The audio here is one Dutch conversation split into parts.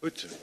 Goed zo.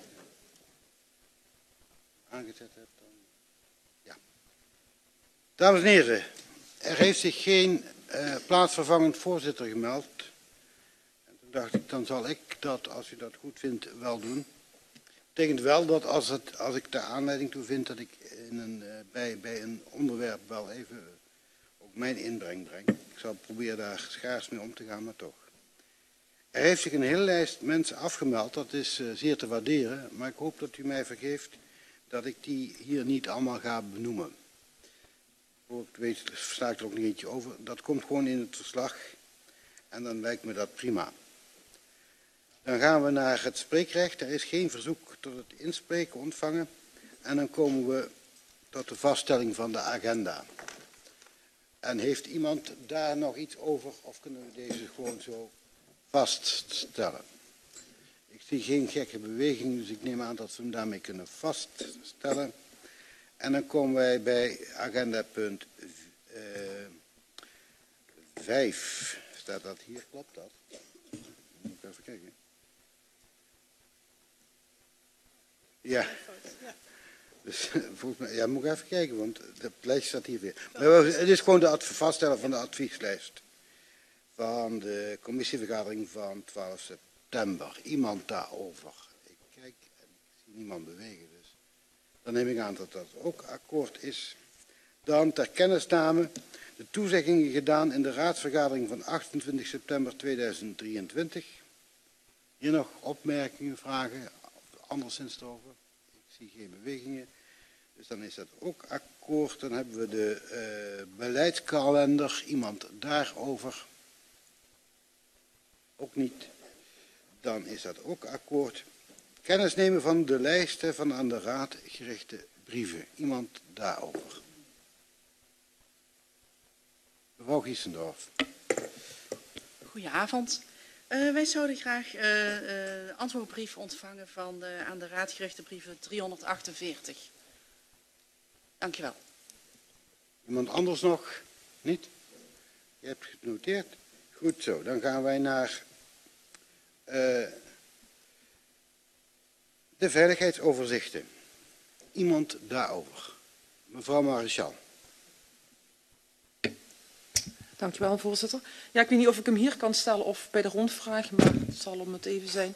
Aangezet hebt dan. Ja. Dames en heren, er heeft zich geen plaatsvervangend voorzitter gemeld. En toen dacht ik, dan zal ik dat, als u dat goed vindt, wel doen. Dat betekent wel dat als ik de aanleiding toe vind, dat ik bij een onderwerp wel even ook mijn inbreng breng. Ik zal proberen daar schaars mee om te gaan, maar toch. Er heeft zich een hele lijst mensen afgemeld, dat is zeer te waarderen, maar ik hoop dat u mij vergeeft dat ik die hier niet allemaal ga benoemen. Voor ik weet, sla ik er ook niet eentje over. Dat komt gewoon in het verslag en dan lijkt me dat prima. Dan gaan we naar het spreekrecht. Er is geen verzoek tot het inspreken ontvangen. En dan komen we tot de vaststelling van de agenda. En heeft iemand daar nog iets over of kunnen we deze gewoon zo vaststellen? Ik zie geen gekke beweging, dus ik neem aan dat we hem daarmee kunnen vaststellen. En dan komen wij bij agenda punt 5. Staat dat hier? Klopt dat? Moet ik even kijken. Ja. Dus volgens mij, ja, moet ik even kijken, want de lijst staat hier weer. Maar het is gewoon het vaststellen van de advieslijst van de commissievergadering van 12 september. Iemand daarover? Ik kijk en ik zie niemand bewegen, dus dan neem ik aan dat dat ook akkoord is. Dan ter kennisname de toezeggingen gedaan in de raadsvergadering van 28 september 2023. Hier nog opmerkingen, vragen, anderszins erover? Ik zie geen bewegingen. Dus dan is dat ook akkoord. Dan hebben we de beleidskalender. Iemand daarover? Ook niet. Dan is dat ook akkoord. Kennis nemen van de lijsten van aan de raad gerichte brieven. Iemand daarover? Mevrouw Giessendorf. Goedenavond. Wij zouden graag antwoordbrief ontvangen van de aan de raad gerichte brieven 348. Dank je wel. Iemand anders nog? Niet? Je hebt genoteerd. Goed zo, dan gaan wij naar de veiligheidsoverzichten. Iemand daarover? Mevrouw Maréchal. Dank u wel, voorzitter. Ja, ik weet niet of ik hem hier kan stellen of bij de rondvraag, maar het zal om het even zijn.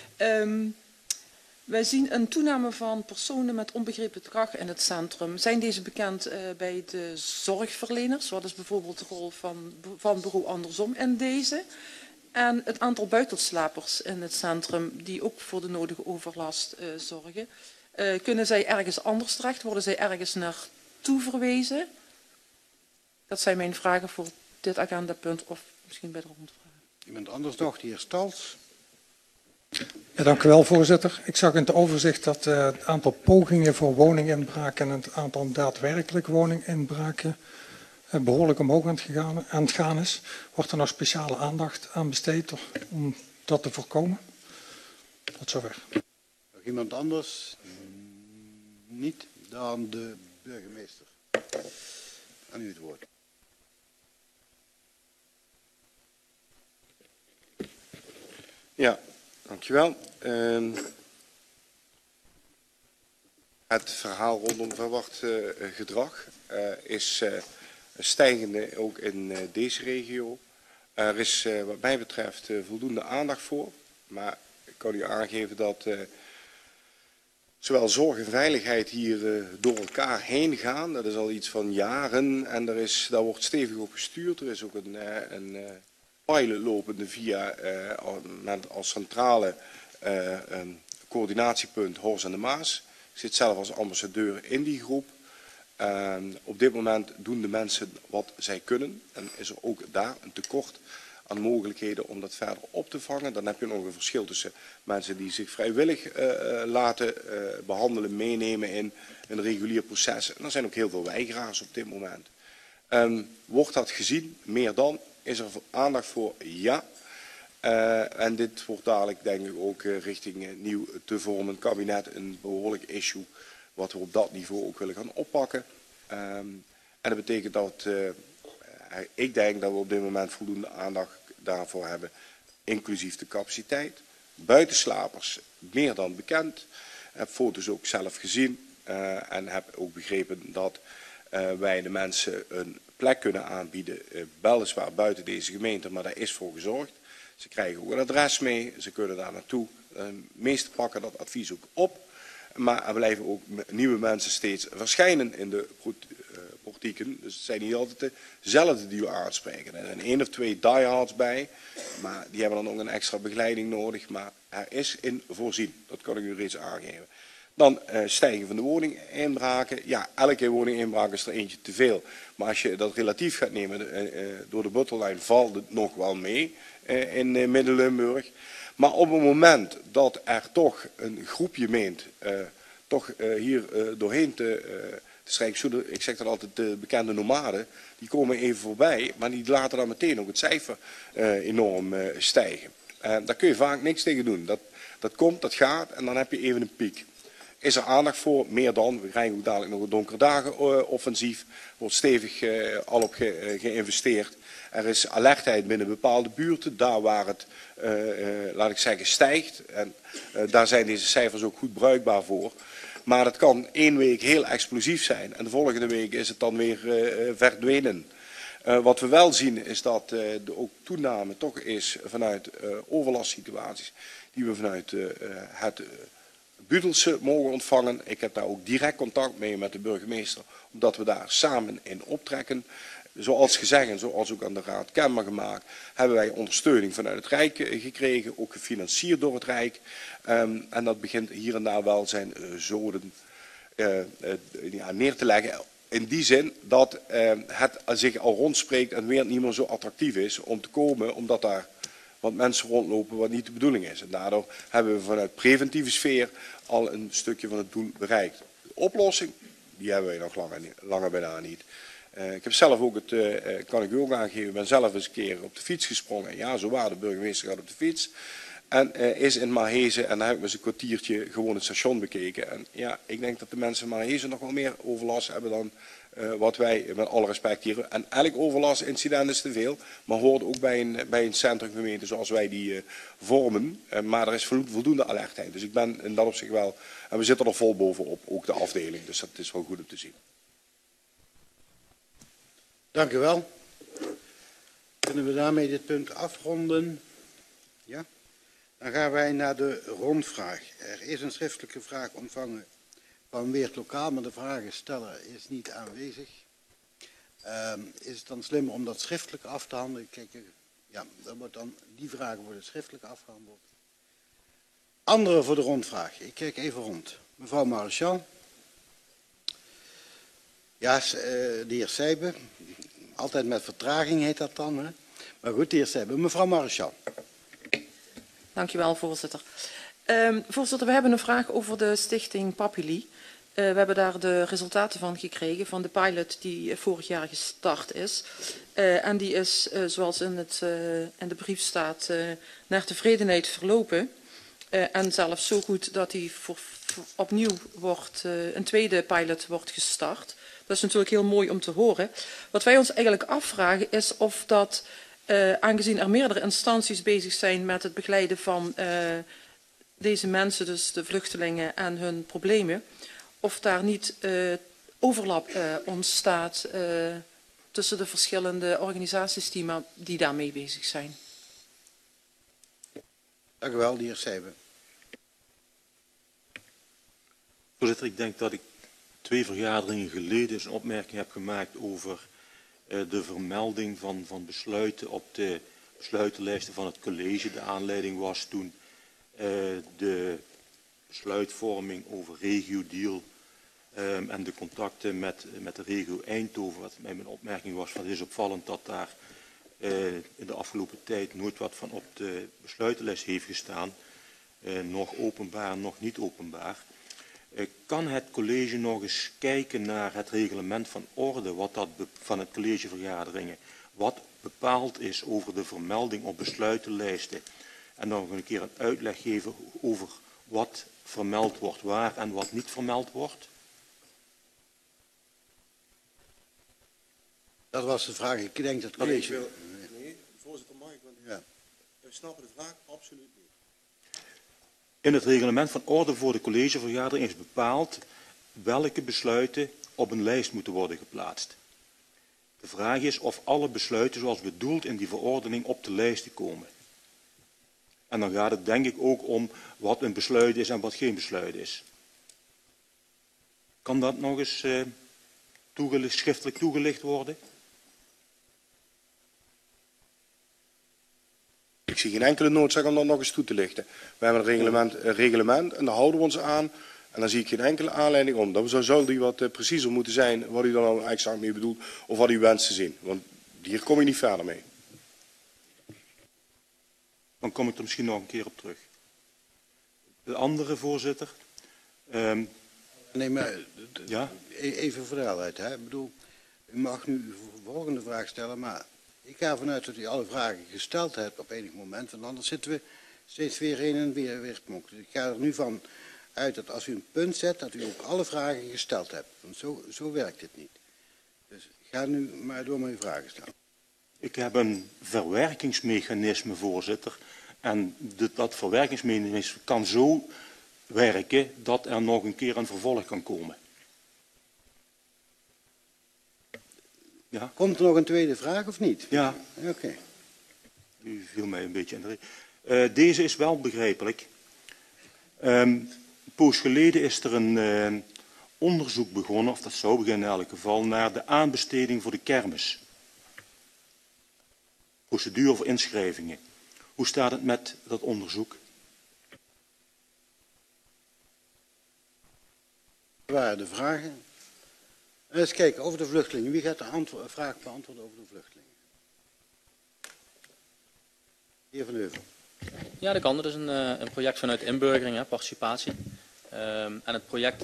Wij zien een toename van personen met onbegrepen gedrag in het centrum. Zijn deze bekend bij de zorgverleners? Wat is bijvoorbeeld de rol van bureau andersom in deze? En het aantal buitenslapers in het centrum die ook voor de nodige overlast zorgen. Kunnen zij ergens anders terecht? Worden zij ergens naartoe verwezen? Dat zijn mijn vragen voor dit agendapunt of misschien bij de rondvraag. Iemand anders nog? De heer Stals. Ja, dank u wel, voorzitter. Ik zag in het overzicht dat het aantal pogingen voor woninginbraak en het aantal daadwerkelijke woninginbraken behoorlijk omhoog aan het gaan is. Wordt er nog speciale aandacht aan besteed om dat te voorkomen? Tot zover. Nog iemand anders? Niet? Dan de burgemeester. Aan u het woord. Ja, dankjewel. Het verhaal rondom verwacht gedrag is stijgende ook in deze regio. Er is wat mij betreft voldoende aandacht voor, maar ik kan u aangeven dat zowel zorg en veiligheid hier door elkaar heen gaan. Dat is al iets van jaren en daar wordt stevig op gestuurd. Er is ook een pilot lopende via met als centrale coördinatiepunt Horst en de Maas. Ik zit zelf als ambassadeur in die groep. Op dit moment doen de mensen wat zij kunnen en is er ook daar een tekort aan mogelijkheden om dat verder op te vangen. Dan heb je nog een verschil tussen mensen die zich vrijwillig laten behandelen, meenemen in een regulier proces. En er zijn ook heel veel weigeraars op dit moment. Wordt dat gezien? Meer dan? Is er aandacht voor? Ja. En dit wordt dadelijk denk ik ook richting nieuw te vormen kabinet een behoorlijk issue wat we op dat niveau ook willen gaan oppakken. En dat betekent dat ik denk dat we op dit moment voldoende aandacht daarvoor hebben, inclusief de capaciteit. buitenslapers meer dan bekend. Ik heb foto's ook zelf gezien en heb ook begrepen dat wij de mensen een plek kunnen aanbieden, weliswaar buiten deze gemeente, maar daar is voor gezorgd. Ze krijgen ook een adres mee, ze kunnen daar naartoe. De meesten pakken dat advies ook op. Maar er blijven ook nieuwe mensen steeds verschijnen in de portieken. Dus het zijn niet altijd dezelfde die we aanspreken. Er zijn 1 of 2 diehards bij, maar die hebben dan ook een extra begeleiding nodig. Maar er is in voorzien, dat kan ik u reeds aangeven. Dan stijgen van de woninginbraken. Ja, elke woninginbraak is er eentje te veel. Maar als je dat relatief gaat nemen, door de bottomline valt het nog wel mee in Midden-Limburg. Maar op het moment dat er toch een groepje meent, hier doorheen te strijken, ik zeg dat altijd de bekende nomaden, die komen even voorbij, maar die laten dan meteen ook het cijfer enorm stijgen. Daar kun je vaak niks tegen doen. Dat komt, dat gaat en dan heb je even een piek. Is er aandacht voor? Meer dan. We krijgen ook dadelijk nog een donkere dagen offensief. Er wordt stevig al op geïnvesteerd. Er is alertheid binnen bepaalde buurten, daar waar het, laat ik zeggen, stijgt. En daar zijn deze cijfers ook goed bruikbaar voor. Maar het kan 1 week heel explosief zijn en de volgende week is het dan weer verdwenen. Wat we wel zien is dat er ook toename toch is vanuit overlastsituaties die we vanuit het Budelse mogen ontvangen. Ik heb daar ook direct contact mee met de burgemeester, omdat we daar samen in optrekken. Zoals gezegd en zoals ook aan de Raad kenbaar gemaakt, hebben wij ondersteuning vanuit het Rijk gekregen, ook gefinancierd door het Rijk. En dat begint hier en daar wel zijn zoden neer te leggen. In die zin dat het zich al rondspreekt en weer niet meer zo attractief is om te komen, omdat daar wat mensen rondlopen wat niet de bedoeling is. En daardoor hebben we vanuit preventieve sfeer al een stukje van het doel bereikt. De oplossing, die hebben wij nog langer bijna niet. Ik heb zelf ook kan ik u ook aangeven, ik ben zelf eens een keer op de fiets gesprongen. Ja, zo waar, de burgemeester gaat op de fiets. En is in Maarhezen en daar heb ik eens een kwartiertje gewoon het station bekeken. En ja, ik denk dat de mensen in Maarhezen nog wel meer overlast hebben dan wat wij met alle respect hier. En elk overlastincident is te veel, maar hoort ook bij een centrumgemeente zoals wij die vormen. Maar er is voldoende alertheid. Dus ik ben in dat opzicht wel, en we zitten er vol bovenop, ook de afdeling. Dus dat is wel goed om te zien. Dank u wel. Kunnen we daarmee dit punt afronden? Ja? Dan gaan wij naar de rondvraag. Er is een schriftelijke vraag ontvangen van Weert Lokaal, maar de vragensteller is niet aanwezig. Is het dan slim om dat schriftelijk af te handelen? Kijk, ja, dan wordt dan, die vragen worden schriftelijk afgehandeld. Anderen voor de rondvraag. Ik kijk even rond. Mevrouw Marechal. Ja, de heer Sijbe. Altijd met vertraging heet dat dan. Hè? Maar goed, de heer Sijbe. Mevrouw Marechal. Dankjewel, voorzitter. Voorzitter, we hebben een vraag over de stichting Papili. We hebben daar de resultaten van gekregen van de pilot die vorig jaar gestart is. En die is, zoals in de brief staat, naar tevredenheid verlopen. En zelfs zo goed dat die opnieuw een tweede pilot wordt gestart. Dat is natuurlijk heel mooi om te horen. Wat wij ons eigenlijk afvragen is of dat, aangezien er meerdere instanties bezig zijn met het begeleiden van deze mensen, dus de vluchtelingen en hun problemen, of daar niet overlap ontstaat tussen de verschillende organisaties die daarmee bezig zijn. Dank u wel, de heer Sijbe. Voorzitter, ik denk dat ik 2 vergaderingen geleden een opmerking heb gemaakt over de vermelding van besluiten op de besluitenlijsten van het college. De aanleiding was toen de besluitvorming over regio-deal en de contacten met de regio Eindhoven. Wat mijn opmerking was, van het is opvallend dat daar in de afgelopen tijd nooit wat van op de besluitenlijst heeft gestaan. Nog openbaar, nog niet openbaar. Kan het college nog eens kijken naar het reglement van orde van het collegevergaderingen, wat bepaald is over de vermelding op besluitenlijsten en dan nog een keer een uitleg geven over wat vermeld wordt waar en wat niet vermeld wordt? Dat was de vraag. Ik denk dat het college... Nee, voorzitter, mag ik? Want ja. we snappen de vraag absoluut niet. In het reglement van orde voor de collegevergadering is bepaald welke besluiten op een lijst moeten worden geplaatst. De vraag is of alle besluiten zoals bedoeld in die verordening op de lijsten komen. En dan gaat het denk ik ook om wat een besluit is en wat geen besluit is. Kan dat nog eens schriftelijk toegelicht worden? Ik zie geen enkele noodzaak om dat nog eens toe te lichten. We hebben een reglement en daar houden we ons aan. En dan zie ik geen enkele aanleiding om. Dan zou die wat preciezer moeten zijn wat u dan nou eigenlijk mee bedoelt of wat u wenst te zien. Want hier kom je niet verder mee. Dan kom ik er misschien nog een keer op terug. De andere voorzitter. Nee, maar Ja? even voor de helderheid. Hè? Ik bedoel, u mag nu uw volgende vraag stellen, maar ik ga ervan uit dat u alle vragen gesteld hebt op enig moment, want anders zitten we steeds weer heen en weer monk. Dus ik ga er nu van uit dat als u een punt zet, dat u ook alle vragen gesteld hebt. Want zo werkt het niet. Dus ga nu maar door met uw vragen stellen. Ik heb een verwerkingsmechanisme, voorzitter. En dat verwerkingsmechanisme kan zo werken dat er nog een keer een vervolg kan komen. Ja? Komt er nog een tweede vraag of niet? Ja. Oké. U viel mij een beetje in de reden. Deze is wel begrijpelijk. Een poos geleden is er een onderzoek begonnen, of dat zou beginnen in elk geval, naar de aanbesteding voor de kermis. Procedure voor inschrijvingen. Hoe staat het met dat onderzoek? Dat waren de vragen. Eens kijken, over de vluchtelingen. Wie gaat de vraag beantwoorden over de vluchtelingen? Heer Van Heuvel. Ja, dat kan. Dat is een project vanuit inburgering, hè, participatie. En het project...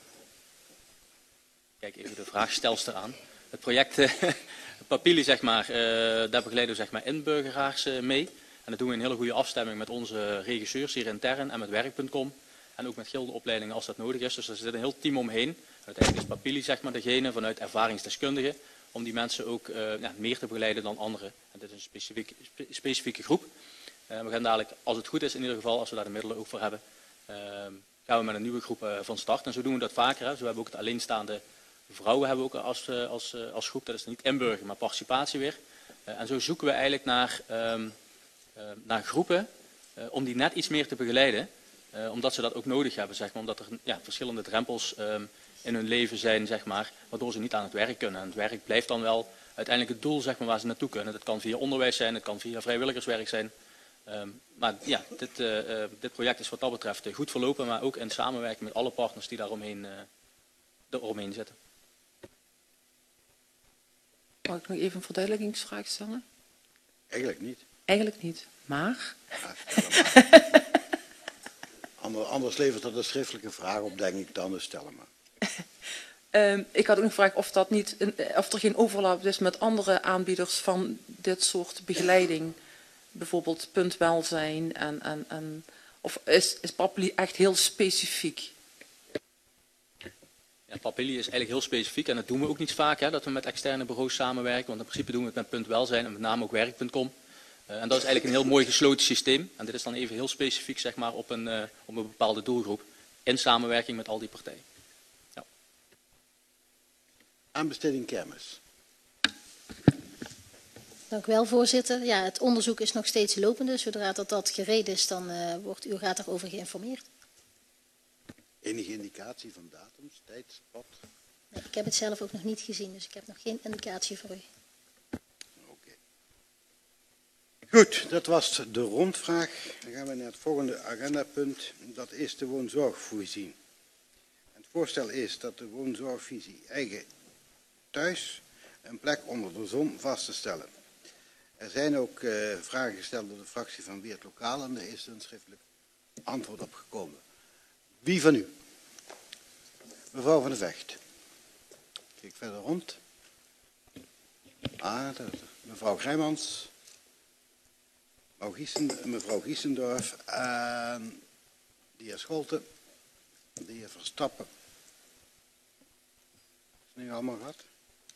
kijk even de vraagstelster aan. Het project Papili, zeg maar, daar begeleiden we zeg maar, inburgeraars mee. En dat doen we in hele goede afstemming met onze regisseurs hier intern en met werk.com. En ook met gildeopleidingen als dat nodig is. Dus er zit een heel team omheen. Uiteindelijk is Papili zeg maar, degene vanuit ervaringsdeskundigen om die mensen ook meer te begeleiden dan anderen. En dit is een specifieke groep. We gaan dadelijk, als het goed is in ieder geval, als we daar de middelen ook voor hebben, gaan we met een nieuwe groep van start. En zo doen we dat vaker. Hè. Zo hebben we ook het alleenstaande vrouwen hebben we ook als groep. Dat is niet inburgeren, maar participatie weer. En zo zoeken we eigenlijk naar groepen om die net iets meer te begeleiden. Omdat ze dat ook nodig hebben, zeg maar. Omdat er verschillende drempels in hun leven zijn, zeg maar, waardoor ze niet aan het werk kunnen. En het werk blijft dan wel uiteindelijk het doel, zeg maar, waar ze naartoe kunnen. Dat kan via onderwijs zijn, het kan via vrijwilligerswerk zijn. Maar ja, dit project is wat dat betreft goed verlopen, maar ook in samenwerking met alle partners die daaromheen zitten. Mag ik nog even een verduidelijkingsvraag stellen? Eigenlijk niet. Eigenlijk niet, maar... Anders levert dat een schriftelijke vraag op, denk ik, dan stellen maar. Ik had ook gevraagd of er geen overlap is met andere aanbieders van dit soort begeleiding. Bijvoorbeeld punt welzijn of is Papili echt heel specifiek? Ja, Papili is eigenlijk heel specifiek en dat doen we ook niet vaak, hè, dat we met externe bureaus samenwerken. Want in principe doen we het met punt welzijn en met name ook werk.com. En dat is eigenlijk een heel mooi gesloten systeem. En dit is dan even heel specifiek zeg maar, op een bepaalde doelgroep in samenwerking met al die partijen. Ja. Aanbesteding kermis. Dank u wel, voorzitter. Ja, het onderzoek is nog steeds lopende. Zodra dat gereed is, dan wordt u raad daarover geïnformeerd. Enige indicatie van datums, tijdspad? Nee, ik heb het zelf ook nog niet gezien, dus ik heb nog geen indicatie voor u. Oké. Goed, dat was de rondvraag. Dan gaan we naar het volgende agendapunt. Dat is de woonzorgvisie. Het voorstel is dat de woonzorgvisie eigen thuis een plek onder de zon vast te stellen. Er zijn ook vragen gesteld door de fractie van Weert Lokaal en er is een schriftelijk antwoord op gekomen. Wie van u? Mevrouw van de Vecht. Kijk verder rond. Mevrouw Grijmans. Mevrouw Giesendorf. En de heer Scholten. De heer Verstappen. Is het nu allemaal gehad?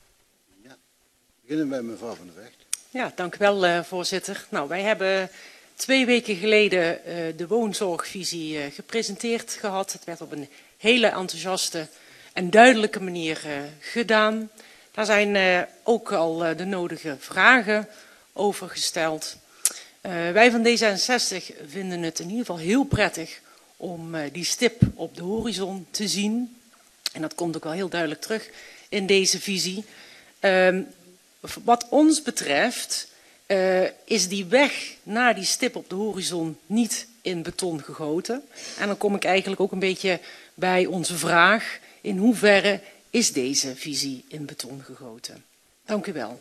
Ja. We beginnen bij mevrouw van de Vecht. Ja, dank u wel, voorzitter. Nou, wij hebben 2 weken geleden de woonzorgvisie gepresenteerd gehad. Het werd op een hele enthousiaste en duidelijke manier gedaan. Daar zijn ook al de nodige vragen over gesteld. Wij van D66 vinden het in ieder geval heel prettig om die stip op de horizon te zien. En dat komt ook wel heel duidelijk terug in deze visie. Wat ons betreft is die weg naar die stip op de horizon niet in beton gegoten. En dan kom ik eigenlijk ook een beetje bij onze vraag: in hoeverre is deze visie in beton gegoten? Dank u wel.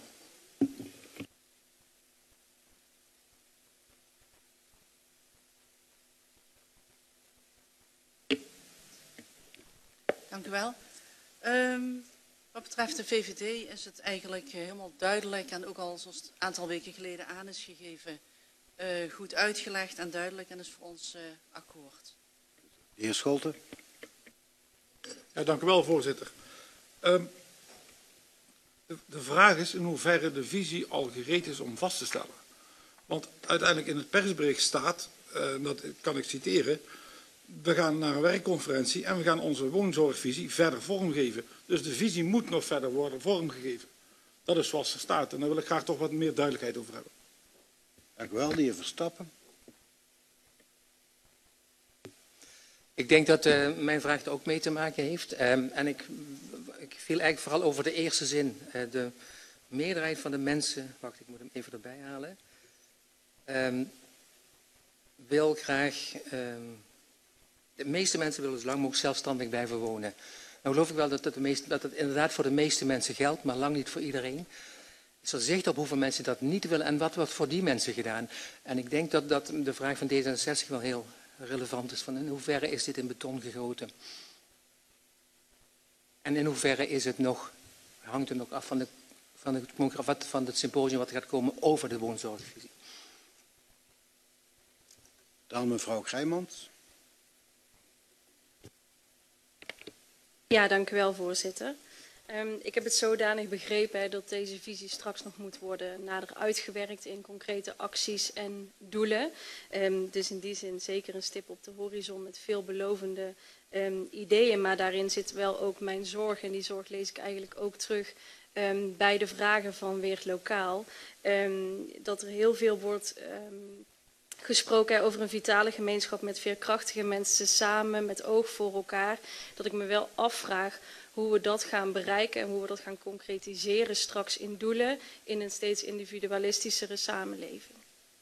Dank u wel. Wat betreft de VVD is het eigenlijk helemaal duidelijk en ook al zoals het een aantal weken geleden aan is gegeven, goed uitgelegd en duidelijk en is voor ons akkoord. De heer Scholten. Ja, dank u wel, voorzitter. De vraag is in hoeverre de visie al gereed is om vast te stellen. Want uiteindelijk in het persbericht staat, dat kan ik citeren, we gaan naar een werkconferentie en we gaan onze woonzorgvisie verder vormgeven. Dus de visie moet nog verder worden vormgegeven. Dat is zoals er staat en daar wil ik graag toch wat meer duidelijkheid over hebben. Dank u wel, de heer Verstappen. Ik denk dat mijn vraag er ook mee te maken heeft. En ik viel eigenlijk vooral over de eerste zin. De meerderheid van de mensen, wacht, ik moet hem even erbij halen, wil graag, de meeste mensen willen zo lang mogelijk zelfstandig blijven wonen. Nou geloof ik wel dat het inderdaad voor de meeste mensen geldt, maar lang niet voor iedereen. Is er zicht op hoeveel mensen dat niet willen en wat wordt voor die mensen gedaan? En ik denk dat de vraag van D66 wel heel relevant is. Van in hoeverre is dit in beton gegoten? En in hoeverre is het nog, hangt het nog af van het symposium wat gaat komen over de woonzorgvisie. Dan mevrouw Grijmans. Ja, dank u wel, voorzitter. Ik heb het zodanig begrepen dat deze visie straks nog moet worden nader uitgewerkt in concrete acties en doelen. Dus in die zin zeker een stip op de horizon met veelbelovende ideeën. Maar daarin zit wel ook mijn zorg en die zorg lees ik eigenlijk ook terug bij de vragen van Weert Lokaal. Dat er heel veel wordt gesproken over een vitale gemeenschap met veerkrachtige mensen samen met oog voor elkaar. Dat ik me wel afvraag hoe we dat gaan bereiken en hoe we dat gaan concretiseren straks in doelen in een steeds individualistischere samenleving.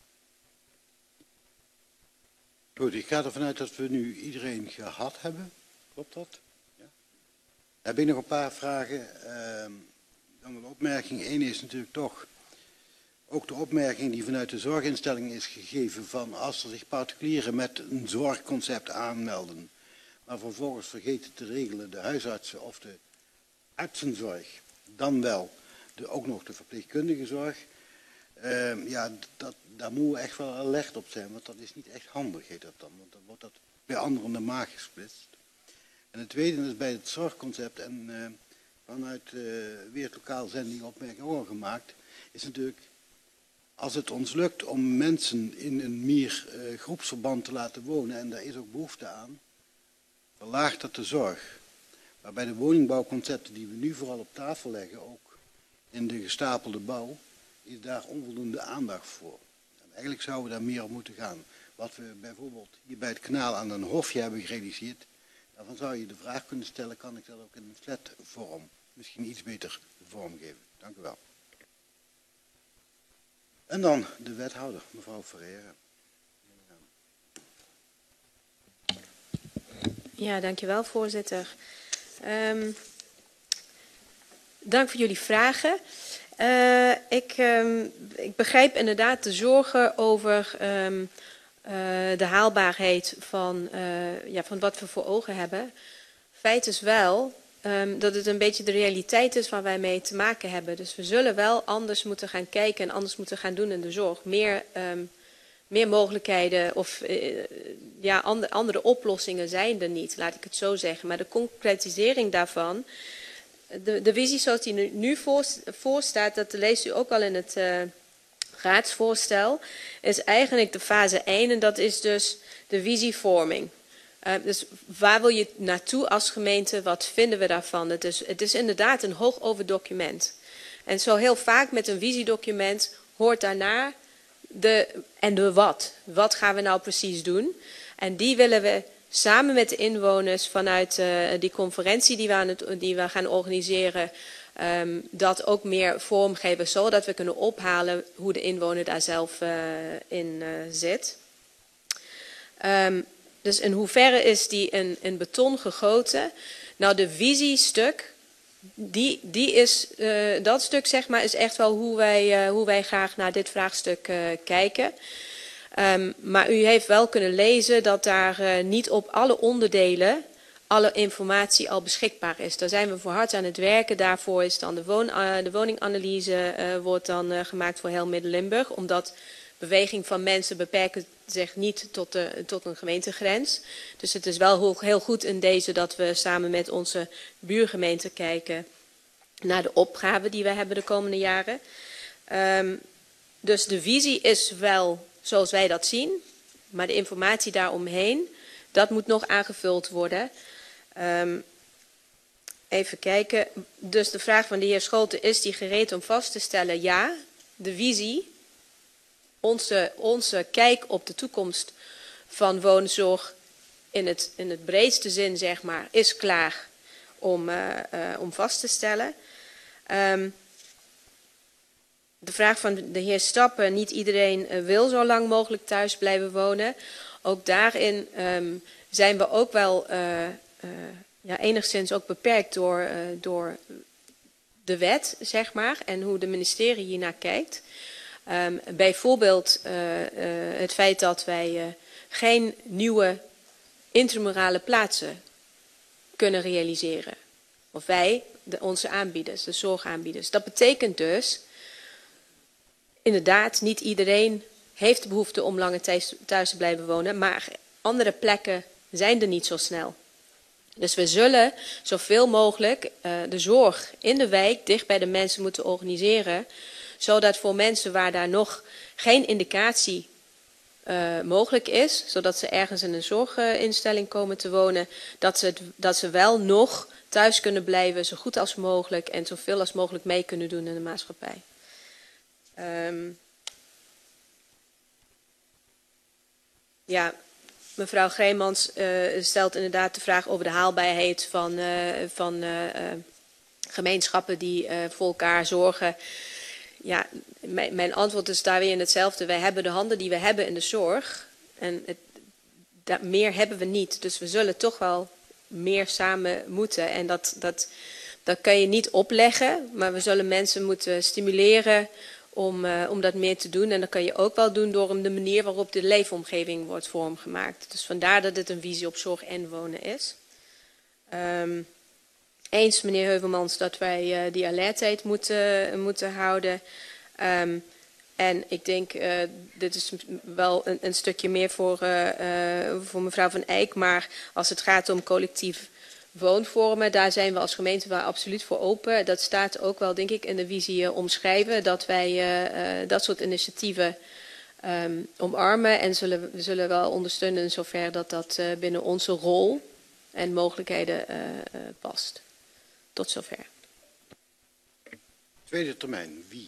Goed, ik ga ervan uit dat we nu iedereen gehad hebben. Klopt dat? Ja. Dan heb ik nog een paar vragen. Dan een opmerking. Eén is natuurlijk toch ook de opmerking die vanuit de zorginstelling is gegeven van als er zich particulieren met een zorgconcept aanmelden, maar vervolgens vergeten te regelen de huisartsen of de artsenzorg, dan wel ook nog de verpleegkundige zorg. Ja, daar moeten we echt wel alert op zijn, want dat is niet echt handig, heet dat dan. Want dan wordt dat bij anderen de maag gesplitst. En het tweede is bij het zorgconcept, en vanuit Weert Lokaal zijn die opmerkingen ook al gemaakt, is natuurlijk, als het ons lukt om mensen in een meer groepsverband te laten wonen, en daar is ook behoefte aan, verlaagt dat de zorg. Maar bij de woningbouwconcepten die we nu vooral op tafel leggen, ook in de gestapelde bouw, is daar onvoldoende aandacht voor. En eigenlijk zouden we daar meer op moeten gaan. Wat we bijvoorbeeld hier bij het kanaal aan een hofje hebben gerealiseerd, daarvan zou je de vraag kunnen stellen, kan ik dat ook in een flatvorm misschien iets beter vormgeven. Dank u wel. En dan de wethouder, mevrouw Ferreira. Ja, dankjewel, voorzitter. Dank voor jullie vragen. Ik begrijp inderdaad de zorgen over de haalbaarheid van wat we voor ogen hebben. Feit is wel dat het een beetje de realiteit is waar wij mee te maken hebben. Dus we zullen wel anders moeten gaan kijken en anders moeten gaan doen in de zorg. Meer mogelijkheden of andere oplossingen zijn er niet, laat ik het zo zeggen. Maar de concretisering daarvan, de visie zoals die nu voor staat, dat leest u ook al in het raadsvoorstel is eigenlijk de fase 1 en dat is dus de visievorming. Dus waar wil je naartoe als gemeente? Wat vinden we daarvan? Het is inderdaad een hoogover document. En zo heel vaak met een visiedocument hoort daarna de wat. Wat gaan we nou precies doen? En die willen we samen met de inwoners vanuit die conferentie die we gaan organiseren, dat ook meer vormgeven, zodat we kunnen ophalen hoe de inwoner daar zelf in zit. Dus in hoeverre is die in beton gegoten? Nou, de visiestuk, dat stuk zeg maar, is echt wel hoe wij graag naar dit vraagstuk kijken. Maar u heeft wel kunnen lezen dat daar niet op alle onderdelen alle informatie al beschikbaar is. Daar zijn we voor hard aan het werken. Daarvoor is dan de woninganalyse wordt dan gemaakt voor heel Midden-Limburg. Omdat beweging van mensen beperkt zich niet tot een gemeentegrens. Dus het is wel heel goed in deze dat we samen met onze buurgemeente kijken naar de opgaven die we hebben de komende jaren. Dus de visie is wel zoals wij dat zien. Maar de informatie daaromheen, dat moet nog aangevuld worden. Even kijken. Dus de vraag van de heer Scholten, is die gereed om vast te stellen? Ja, de visie, onze kijk op de toekomst van woonzorg in het breedste zin, zeg maar, is klaar om vast te stellen. De vraag van de heer Stappen, niet iedereen wil zo lang mogelijk thuis blijven wonen. Ook daarin zijn we ook wel enigszins ook beperkt door de wet, zeg maar, en hoe de ministerie hiernaar kijkt. Bijvoorbeeld het feit dat wij geen nieuwe intramurale plaatsen kunnen realiseren. Of wij, onze aanbieders, de zorgaanbieders. Dat betekent dus, inderdaad, niet iedereen heeft de behoefte om langer thuis te blijven wonen, maar andere plekken zijn er niet zo snel. Dus we zullen zoveel mogelijk de zorg in de wijk dicht bij de mensen moeten organiseren, zodat voor mensen waar daar nog geen indicatie mogelijk is, zodat ze ergens in een zorginstelling komen te wonen, dat ze wel nog thuis kunnen blijven, zo goed als mogelijk en zoveel als mogelijk mee kunnen doen in de maatschappij. Ja, mevrouw Greemans stelt inderdaad de vraag over de haalbaarheid van gemeenschappen die voor elkaar zorgen. Ja, mijn antwoord is daar weer hetzelfde. Wij hebben de handen die we hebben in de zorg en meer hebben we niet. Dus we zullen toch wel meer samen moeten. En dat kan je niet opleggen, maar we zullen mensen moeten stimuleren om dat meer te doen. En dat kan je ook wel doen door de manier waarop de leefomgeving wordt vormgemaakt. Dus vandaar dat het een visie op zorg en wonen is. Eens, meneer Heuvelmans, dat wij die alertheid moeten houden. En ik denk, dit is wel een stukje meer voor mevrouw Van Eyck, maar als het gaat om collectief woonvormen, daar zijn we als gemeente wel absoluut voor open. Dat staat ook wel, denk ik, in de visie omschrijven, dat wij dat soort initiatieven omarmen en we zullen wel ondersteunen in zover dat binnen onze rol en mogelijkheden past. Tot zover. Tweede termijn, wie?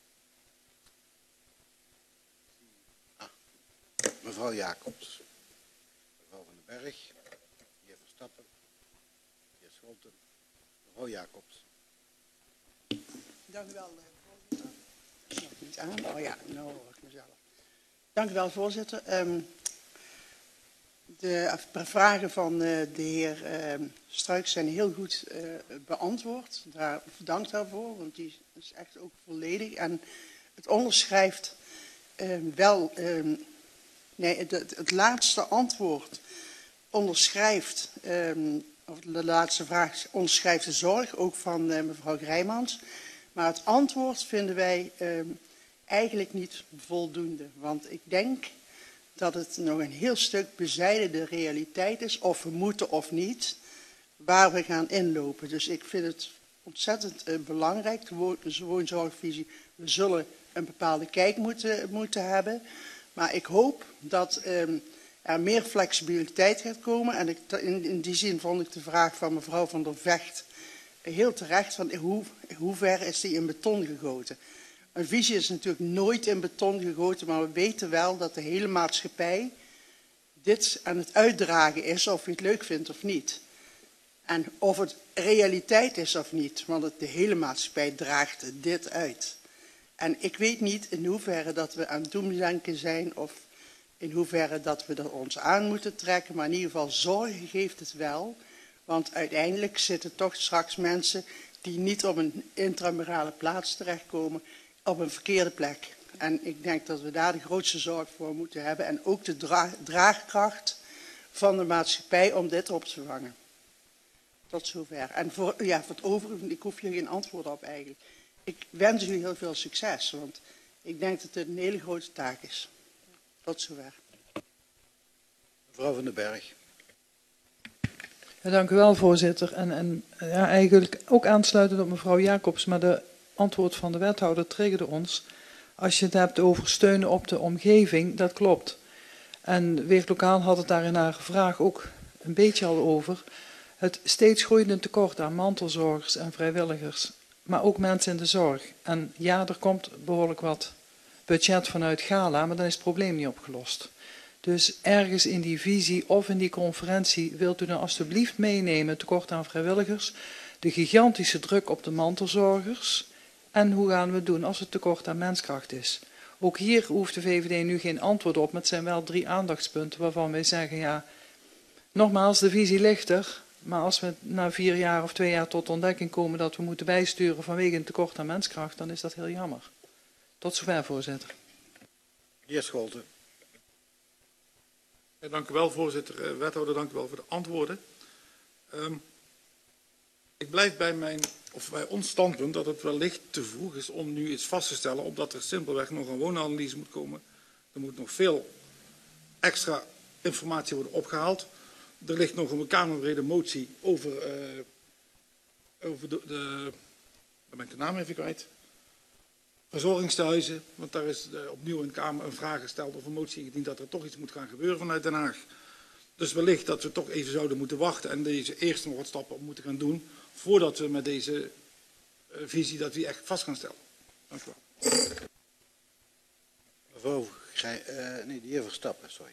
Mevrouw Jacobs. Mevrouw van den Berg. De heer Verstappen. De heer Scholten. Mevrouw Jacobs. Dank u wel, voorzitter. Nog niet aan. Oh ja, nou hoor ik mezelf. Dank u wel, voorzitter. De vragen van de heer Struijks zijn heel goed beantwoord. Daar bedankt daarvoor, want die is echt ook volledig. En het onderschrijft wel... Nee, het laatste antwoord onderschrijft, of de laatste vraag onderschrijft de zorg, ook van mevrouw Grijmans. Maar het antwoord vinden wij eigenlijk niet voldoende. Want ik denk dat het nog een heel stuk bezijden de realiteit is, of we moeten of niet, waar we gaan inlopen. Dus ik vind het ontzettend belangrijk, de woonzorgvisie. We zullen een bepaalde kijk moeten hebben. Maar ik hoop dat er meer flexibiliteit gaat komen. En in die zin vond ik de vraag van mevrouw Van der Vecht heel terecht. Van in hoeverre is die in beton gegoten? Een visie is natuurlijk nooit in beton gegoten, maar we weten wel dat de hele maatschappij dit aan het uitdragen is, of je het leuk vindt of niet. En of het realiteit is of niet, want de hele maatschappij draagt dit uit. En ik weet niet in hoeverre dat we aan het doemdenken zijn of in hoeverre dat we er ons aan moeten trekken, maar in ieder geval zorgen geeft het wel. Want uiteindelijk zitten toch straks mensen die niet op een intramurale plaats terechtkomen, op een verkeerde plek. En ik denk dat we daar de grootste zorg voor moeten hebben en ook de draagkracht van de maatschappij om dit op te vangen. Tot zover. En voor het overige, ik hoef hier geen antwoord op eigenlijk. Ik wens u heel veel succes, want ik denk dat het een hele grote taak is. Tot zover. Mevrouw van den Berg. Ja, dank u wel, voorzitter. En eigenlijk ook aansluitend op mevrouw Jacobs, maar de antwoord van de wethouder triggerde ons. Als je het hebt over steunen op de omgeving, dat klopt. En Weerlokaal had het daar in haar vraag ook een beetje al over. Het steeds groeiende tekort aan mantelzorgers en vrijwilligers, maar ook mensen in de zorg. En ja, er komt behoorlijk wat budget vanuit Gala, maar dan is het probleem niet opgelost. Dus ergens in die visie of in die conferentie wilt u dan alstublieft meenemen tekort aan vrijwilligers, de gigantische druk op de mantelzorgers en hoe gaan we het doen als het tekort aan menskracht is. Ook hier hoeft de VVD nu geen antwoord op, maar het zijn wel 3 aandachtspunten waarvan wij zeggen, ja, nogmaals, de visie ligt er, maar als we na 4 jaar of 2 jaar tot ontdekking komen dat we moeten bijsturen vanwege een tekort aan menskracht, dan is dat heel jammer. Tot zover, voorzitter. De heer Scholten. Ja, dank u wel, voorzitter. Wethouder, dank u wel voor de antwoorden. Ik blijf bij ons standpunt dat het wellicht te vroeg is om nu iets vast te stellen, omdat er simpelweg nog een woonanalyse moet komen. Er moet nog veel extra informatie worden opgehaald. Er ligt nog een kamerbrede motie over waar ben ik de naam even kwijt? Verzorgingstehuizen, want daar is opnieuw in de Kamer een vraag gesteld of een motie ingediend dat er toch iets moet gaan gebeuren vanuit Den Haag. Dus wellicht dat we toch even zouden moeten wachten en deze eerst nog wat stappen op moeten gaan doen voordat we met deze visie dat die echt vast gaan stellen. Dank u wel. De heer Verstappen, sorry.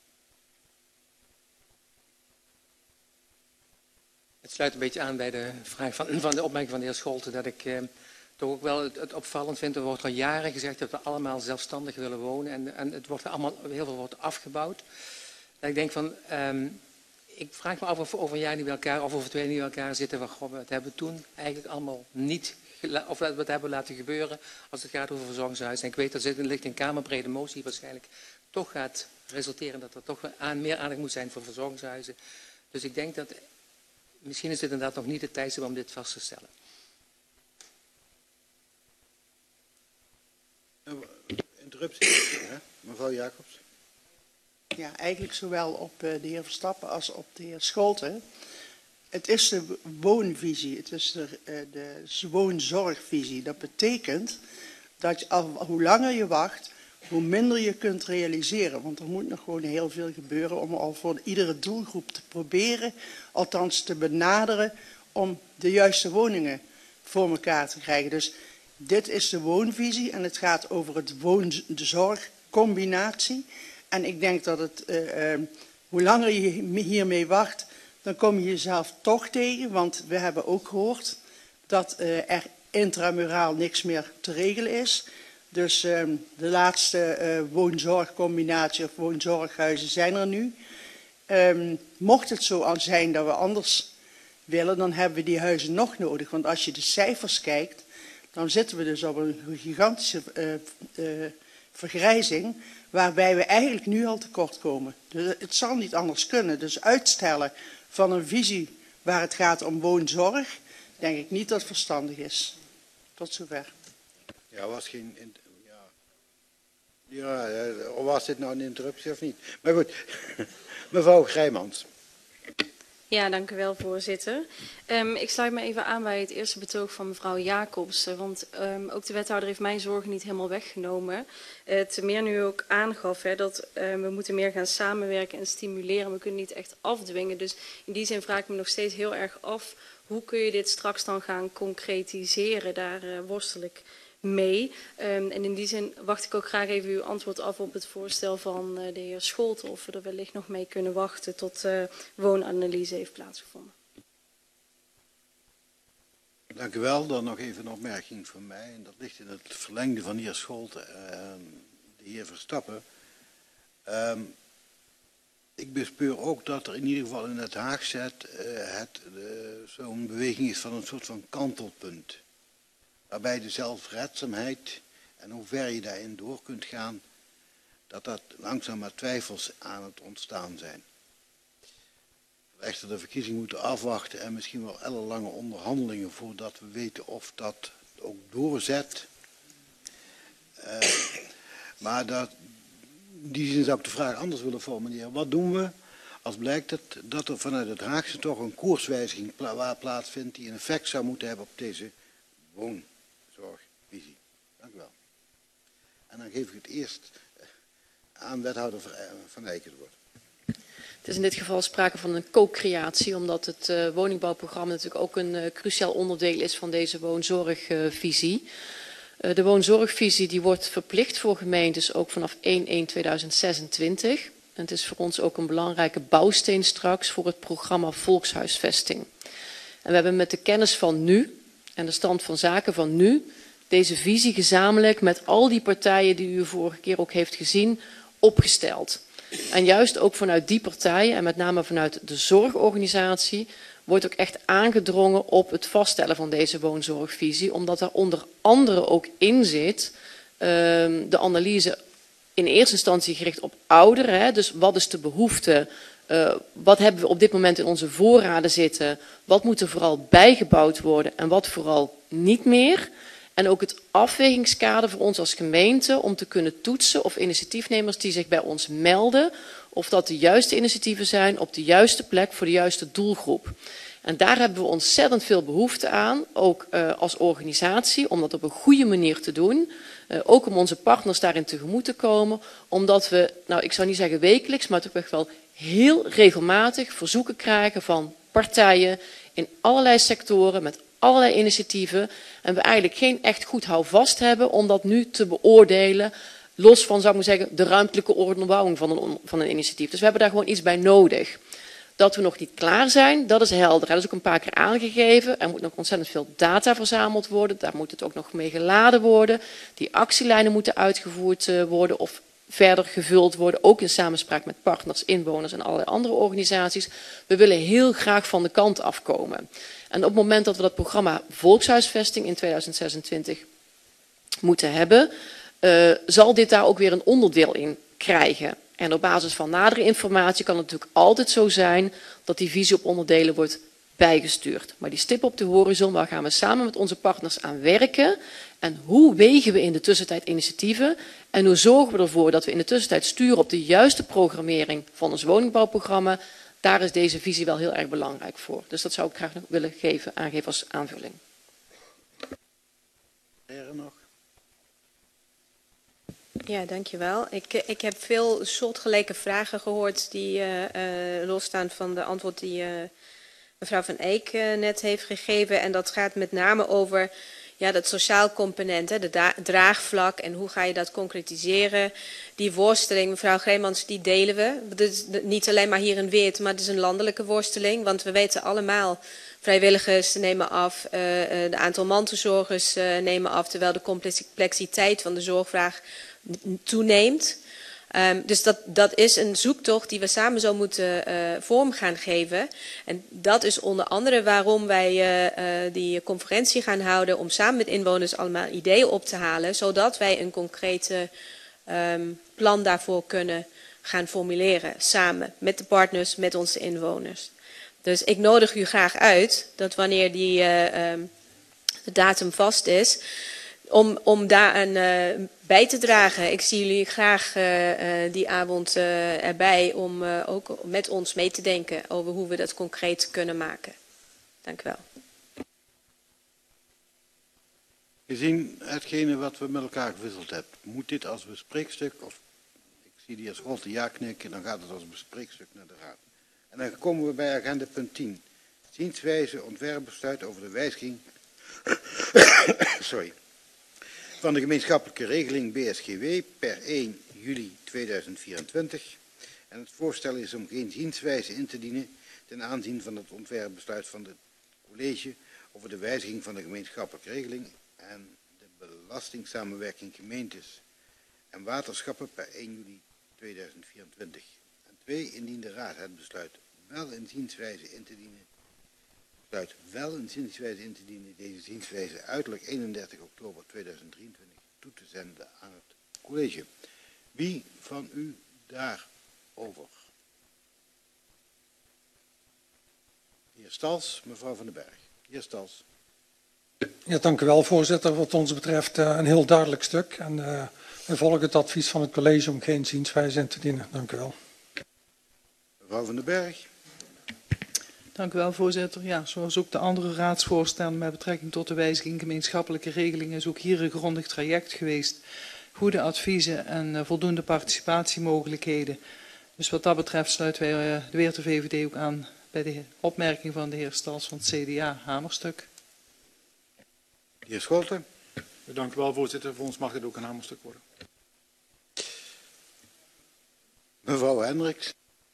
Het sluit een beetje aan bij de vraag van de opmerking van de heer Scholten, dat ik toch ook wel het opvallend vind. Er wordt al jaren gezegd dat we allemaal zelfstandig willen wonen en het wordt allemaal, heel veel wordt afgebouwd. En ik denk van, ik vraag me af of we over een jaar niet bij elkaar, of over 2 jaar niet bij elkaar zitten van, goh, wat hebben we toen eigenlijk allemaal niet, of wat hebben we laten gebeuren als het gaat over verzorgingshuizen. En ik weet dat er ligt een kamerbrede motie die waarschijnlijk toch gaat resulteren dat er toch meer aandacht moet zijn voor verzorgingshuizen. Dus ik denk dat, misschien is dit inderdaad nog niet het tijdstip om dit vast te stellen. Interruptie, hè? Mevrouw Jacobs. Ja, eigenlijk zowel op de heer Verstappen als op de heer Scholten. Het is de woonvisie, het is de woonzorgvisie. Dat betekent dat hoe langer je wacht, hoe minder je kunt realiseren. Want er moet nog gewoon heel veel gebeuren om al voor iedere doelgroep te proberen, althans te benaderen, om de juiste woningen voor elkaar te krijgen. Dus dit is de woonvisie en het gaat over het woonzorgcombinatie. En ik denk dat hoe langer je hiermee wacht, dan kom je jezelf toch tegen. Want we hebben ook gehoord dat er intramuraal niks meer te regelen is. Dus de laatste woonzorgcombinatie of woonzorghuizen zijn er nu. Mocht het zo zijn dat we anders willen, dan hebben we die huizen nog nodig. Want als je de cijfers kijkt, dan zitten we dus op een gigantische vergrijzing, waarbij we eigenlijk nu al tekort komen. Dus het zal niet anders kunnen. Dus uitstellen van een visie waar het gaat om woonzorg, denk ik niet dat het verstandig is. Tot zover. Ja, was dit nou een interruptie of niet? Maar goed, mevrouw Grijmans. Ja, dank u wel, voorzitter. Ik sluit me even aan bij het eerste betoog van mevrouw Jacobsen, want ook de wethouder heeft mijn zorgen niet helemaal weggenomen. Te meer nu ook aangaf dat we moeten meer gaan samenwerken en stimuleren. We kunnen niet echt afdwingen, dus in die zin vraag ik me nog steeds heel erg af, hoe kun je dit straks dan gaan concretiseren? Daar worstel ik mee. En in die zin wacht ik ook graag even uw antwoord af op het voorstel van de heer Scholten, of we er wellicht nog mee kunnen wachten tot woonanalyse heeft plaatsgevonden. Dank u wel. Dan nog even een opmerking van mij. En dat ligt in het verlengde van de heer Scholten en de heer Verstappen. Ik bespeur ook dat er in ieder geval in het Haagse zo'n beweging is van een soort van kantelpunt. Waarbij de zelfredzaamheid en hoe ver je daarin door kunt gaan, dat langzaam maar twijfels aan het ontstaan zijn. We echter de verkiezing moeten afwachten en misschien wel ellenlange onderhandelingen voordat we weten of dat ook doorzet. Maar in die zin zou ik de vraag anders willen formuleren. Wat doen we als blijkt dat er vanuit het Haagse toch een koerswijziging plaatsvindt die een effect zou moeten hebben op deze woonzorgvisie? Dank u wel. En dan geef ik het eerst aan wethouder Van Eycken het woord. Het is in dit geval sprake van een co-creatie, omdat het woningbouwprogramma natuurlijk ook een cruciaal onderdeel is van deze woonzorgvisie. De woonzorgvisie die wordt verplicht voor gemeentes ook vanaf 1/1/2026. En het is voor ons ook een belangrijke bouwsteen straks voor het programma Volkshuisvesting. En we hebben met de kennis van nu en de stand van zaken van nu deze visie gezamenlijk met al die partijen die u vorige keer ook heeft gezien opgesteld. En juist ook vanuit die partijen en met name vanuit de zorgorganisatie wordt ook echt aangedrongen op het vaststellen van deze woonzorgvisie, omdat er onder andere ook in zit de analyse in eerste instantie gericht op ouderen. Hè, dus wat is de behoefte? Wat hebben we op dit moment in onze voorraden zitten? Wat moet er vooral bijgebouwd worden en wat vooral niet meer? En ook het afwegingskader voor ons als gemeente om te kunnen toetsen of initiatiefnemers die zich bij ons melden, of dat de juiste initiatieven zijn op de juiste plek voor de juiste doelgroep. En daar hebben we ontzettend veel behoefte aan, ook als organisatie, om dat op een goede manier te doen. Ook om onze partners daarin tegemoet te komen, omdat we, nou ik zou niet zeggen wekelijks, maar toch echt wel heel regelmatig verzoeken krijgen van partijen in allerlei sectoren met allerlei initiatieven en we eigenlijk geen echt goed houvast hebben om dat nu te beoordelen, los van, zou ik maar zeggen, de ruimtelijke onderbouwing van een initiatief. Dus we hebben daar gewoon iets bij nodig. Dat we nog niet klaar zijn, dat is helder. Dat is ook een paar keer aangegeven. Er moet nog ontzettend veel data verzameld worden. Daar moet het ook nog mee geladen worden. Die actielijnen moeten uitgevoerd worden of verder gevuld worden. Ook in samenspraak met partners, inwoners en allerlei andere organisaties. We willen heel graag van de kant afkomen. En op het moment dat we dat programma Volkshuisvesting in 2026 moeten hebben, zal dit daar ook weer een onderdeel in krijgen. En op basis van nadere informatie kan het natuurlijk altijd zo zijn dat die visie op onderdelen wordt bijgestuurd. Maar die stip op de horizon, waar gaan we samen met onze partners aan werken? En hoe wegen we in de tussentijd initiatieven? En hoe zorgen we ervoor dat we in de tussentijd sturen op de juiste programmering van ons woningbouwprogramma? Daar is deze visie wel heel erg belangrijk voor. Dus dat zou ik graag nog willen aangeven als aanvulling. Nog? Ja, dankjewel. Ik heb veel soortgelijke vragen gehoord die losstaan van de antwoord die mevrouw Van Eyck net heeft gegeven. En dat gaat met name over dat sociaal component, hè, de draagvlak en hoe ga je dat concretiseren. Die worsteling, mevrouw Greemans, die delen we. Dat is niet alleen maar hier in Weert, maar het is een landelijke worsteling. Want we weten allemaal, vrijwilligers nemen af, de aantal mantelzorgers nemen af, terwijl de complexiteit van de zorgvraag toeneemt. Dus dat is een zoektocht die we samen zo moeten vorm gaan geven. En dat is onder andere waarom wij die conferentie gaan houden, om samen met inwoners allemaal ideeën op te halen, zodat wij een concrete plan daarvoor kunnen gaan formuleren, samen met de partners, met onze inwoners. Dus ik nodig u graag uit dat wanneer de datum vast is, om daaraan bij te dragen. Ik zie jullie graag die avond erbij om ook met ons mee te denken over hoe we dat concreet kunnen maken. Dank u wel. Gezien hetgene wat we met elkaar gewisseld hebben, moet dit als bespreekstuk, of ik zie de heer Scholte ja knikken, dan gaat het als bespreekstuk naar de Raad. En dan komen we bij agenda punt 10. Zienswijze ontwerpbesluit over de wijziging van de gemeenschappelijke regeling BSGW per 1 juli 2024. En het voorstel is om geen zienswijze in te dienen ten aanzien van het ontwerpbesluit van het college over de wijziging van de gemeenschappelijke regeling en de belastingssamenwerking gemeentes en waterschappen per 1 juli 2024. En 2, indien de Raad het besluit wel in zienswijze in te dienen, deze zienswijze uiterlijk 31 oktober 2023 toe te zenden aan het college. Wie van u daarover? De heer Stals, mevrouw Van den Berg. De heer Stals. Ja, dank u wel, voorzitter. Wat ons betreft een heel duidelijk stuk. En wij volgen het advies van het college om geen zienswijze in te dienen. Dank u wel. Mevrouw Van den Berg. Dank u wel, voorzitter. Ja, zoals ook de andere raadsvoorstellen met betrekking tot de wijziging gemeenschappelijke regelingen is ook hier een grondig traject geweest. Goede adviezen en voldoende participatiemogelijkheden. Dus wat dat betreft sluiten wij de Weerte VVD ook aan bij de opmerking van de heer Stals van het CDA, hamerstuk. De heer Scholte. Dank u wel, voorzitter. Voor ons mag dit ook een hamerstuk worden. Mevrouw Hendricks.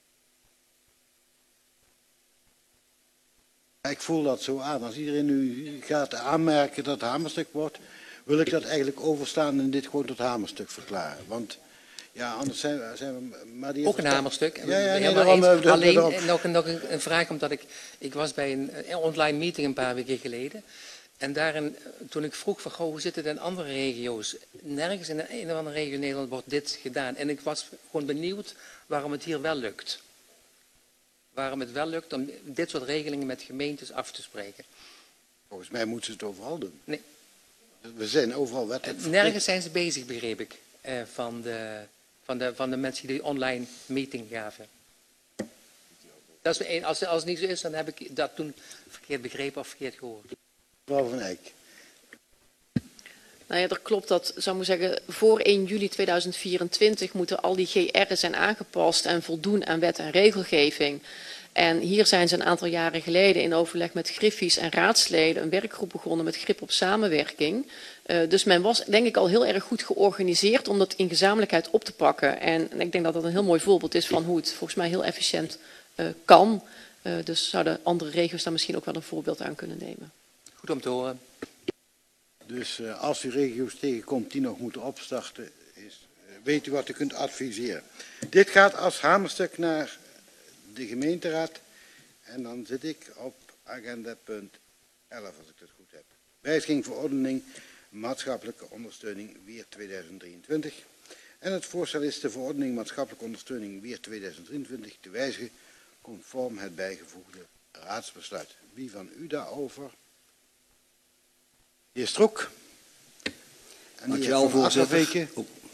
Ik voel dat zo aan. Als iedereen nu gaat aanmerken dat het hamerstuk wordt, wil ik dat eigenlijk overstaan en dit gewoon tot hamerstuk verklaren. Want ja, anders zijn we... Maar die ook een hamerstuk. Alleen nog een vraag, omdat ik was bij een online meeting een paar weken geleden. En daarin, toen ik vroeg van, hoe zit het in andere regio's? Nergens in een of andere regio in Nederland wordt dit gedaan. En ik was gewoon benieuwd waarom het hier wel lukt. Waarom het wel lukt om dit soort regelingen met gemeentes af te spreken. Volgens mij moeten ze het overal doen. Nee. We zijn overal wettelijk verplicht. Nergens zijn ze bezig, begreep ik, van de mensen die online meeting gaven. Dat is, als het niet zo is, dan heb ik dat toen verkeerd begrepen of verkeerd gehoord. Mevrouw Van Eyck. Nou ja, dat klopt dat, zou ik zeggen, voor 1 juli 2024 moeten al die GR'en zijn aangepast en voldoen aan wet en regelgeving. En hier zijn ze een aantal jaren geleden in overleg met griffies en raadsleden een werkgroep begonnen met grip op samenwerking. Dus men was denk ik al heel erg goed georganiseerd om dat in gezamenlijkheid op te pakken. En ik denk dat dat een heel mooi voorbeeld is van hoe het volgens mij heel efficiënt kan. Dus zouden andere regio's daar misschien ook wel een voorbeeld aan kunnen nemen. Goed om te horen. Dus als u regio's tegenkomt die nog moeten opstarten, weet u wat u kunt adviseren. Dit gaat als hamerstuk naar de gemeenteraad. En dan zit ik op agenda punt 11, als ik het goed heb. Wijziging verordening maatschappelijke ondersteuning weer 2023. En het voorstel is de verordening maatschappelijke ondersteuning weer 2023 te wijzigen conform het bijgevoegde raadsbesluit. Wie van u daarover? De heer Stroek. En dankjewel, voorzitter.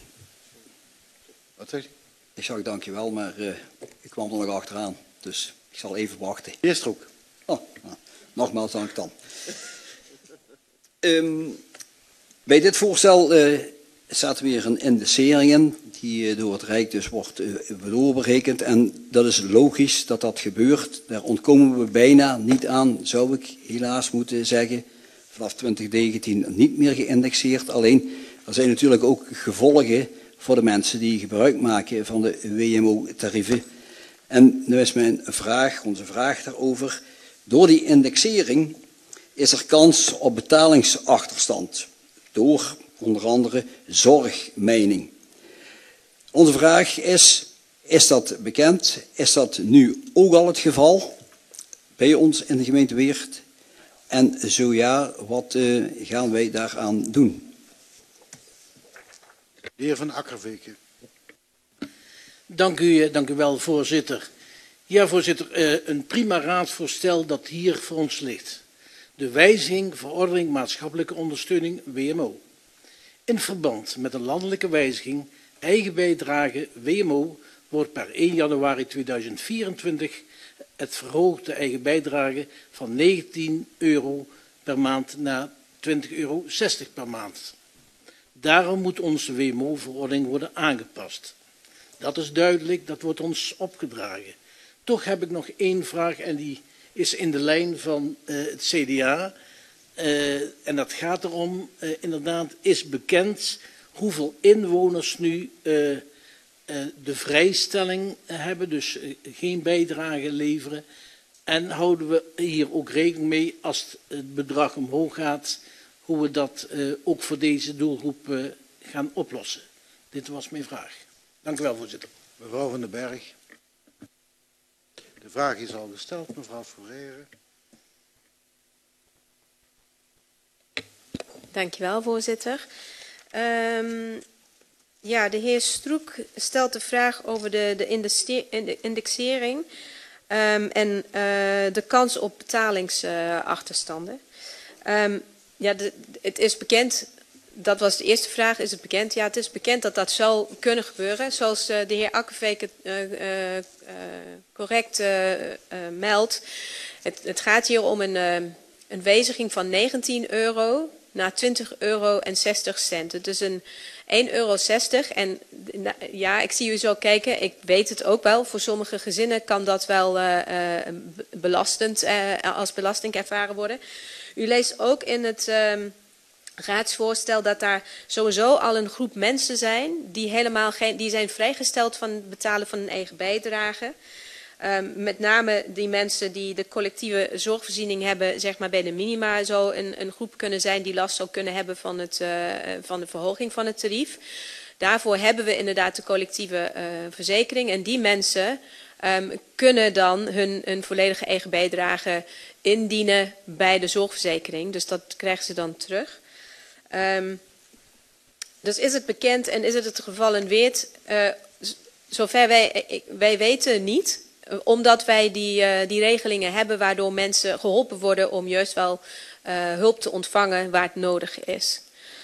Wat zegt u? Ik zag dankjewel, maar ik kwam er nog achteraan. Dus ik zal even wachten. De heer Stroek. Oh, nou, nogmaals dank dan. Bij dit voorstel staat weer een indexering in, die door het Rijk dus wordt doorberekend. En dat is logisch dat dat gebeurt. Daar ontkomen we bijna niet aan, zou ik helaas moeten zeggen. Vanaf 2019 niet meer geïndexeerd. Alleen, er zijn natuurlijk ook gevolgen voor de mensen die gebruik maken van de WMO-tarieven. En nu is mijn vraag, onze vraag daarover. Door die indexering is er kans op betalingsachterstand. Door onder andere zorgmijning. Onze vraag is dat bekend? Is dat nu ook al het geval bij ons in de gemeente Weert? En zo ja, wat gaan wij daaraan doen? De heer Van Akkerveke. Dank u wel, voorzitter. Ja, voorzitter, een prima raadsvoorstel dat hier voor ons ligt. De wijziging verordening maatschappelijke ondersteuning WMO. In verband met een landelijke wijziging, eigen bijdrage WMO, wordt per 1 januari 2024 het verhoogde eigen bijdrage van €19 per maand naar €20,60 per maand. Daarom moet onze WMO-verordening worden aangepast. Dat is duidelijk, dat wordt ons opgedragen. Toch heb ik nog één vraag en die is in de lijn van het CDA. En dat gaat erom, inderdaad, is bekend hoeveel inwoners nu de vrijstelling hebben, dus geen bijdrage leveren. En houden we hier ook rekening mee als het bedrag omhoog gaat, hoe we dat ook voor deze doelgroep gaan oplossen. Dit was mijn vraag. Dank u wel, voorzitter. Mevrouw van den Berg. De vraag is al gesteld, mevrouw Ferreira. Dankjewel, voorzitter. Ja, de heer Stroek stelt de vraag over de indexering en de kans op betalingsachterstanden. Ja, het is bekend, dat was de eerste vraag, is het bekend? Ja, het is bekend dat dat zou kunnen gebeuren. Zoals de heer Akkerveek het correct meldt. Het gaat hier om een wijziging van €19 naar €20,60. Het is een €1,60. En ja, ik zie u zo kijken. Ik weet het ook wel. Voor sommige gezinnen kan dat wel belastend, als belasting ervaren worden. U leest ook in het raadsvoorstel dat daar sowieso al een groep mensen zijn die zijn vrijgesteld van het betalen van een eigen bijdrage. Met name die mensen die de collectieve zorgvoorziening hebben, zeg maar bij de minima, zou een groep kunnen zijn die last zou kunnen hebben van de verhoging van het tarief. Daarvoor hebben we inderdaad de collectieve verzekering en die mensen kunnen dan hun volledige eigen bijdrage indienen bij de zorgverzekering. Dus dat krijgen ze dan terug. Dus is het bekend en is het geval in Weert? Zover wij weten niet, omdat wij die regelingen hebben waardoor mensen geholpen worden om juist wel hulp te ontvangen waar het nodig is.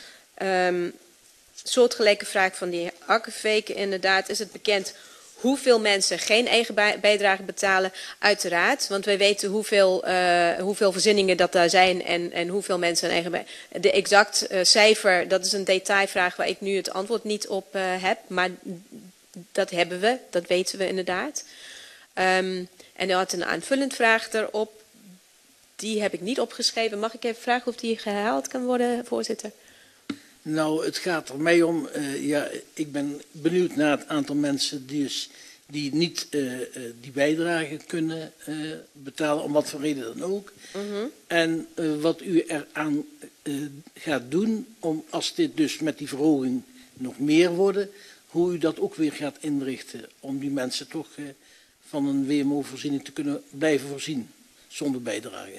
Soortgelijke vraag van de heer Akkerveek. Inderdaad, is het bekend hoeveel mensen geen eigen bijdrage betalen? Uiteraard, want wij weten hoeveel voorzieningen dat daar zijn en hoeveel mensen een eigen bijdrage. De exact cijfer, dat is een detailvraag waar ik nu het antwoord niet op heb, maar dat hebben we, dat weten we inderdaad. En u had een aanvullend vraag erop. Die heb ik niet opgeschreven. Mag ik even vragen of die gehaald kan worden, voorzitter? Nou, het gaat er mij om, ja, ik ben benieuwd naar het aantal mensen die niet die bijdrage kunnen betalen, om wat voor reden dan ook. En wat u eraan gaat doen, om als dit dus met die verhoging nog meer worden, hoe u dat ook weer gaat inrichten, om die mensen toch van een WMO-voorziening te kunnen blijven voorzien, zonder bijdrage.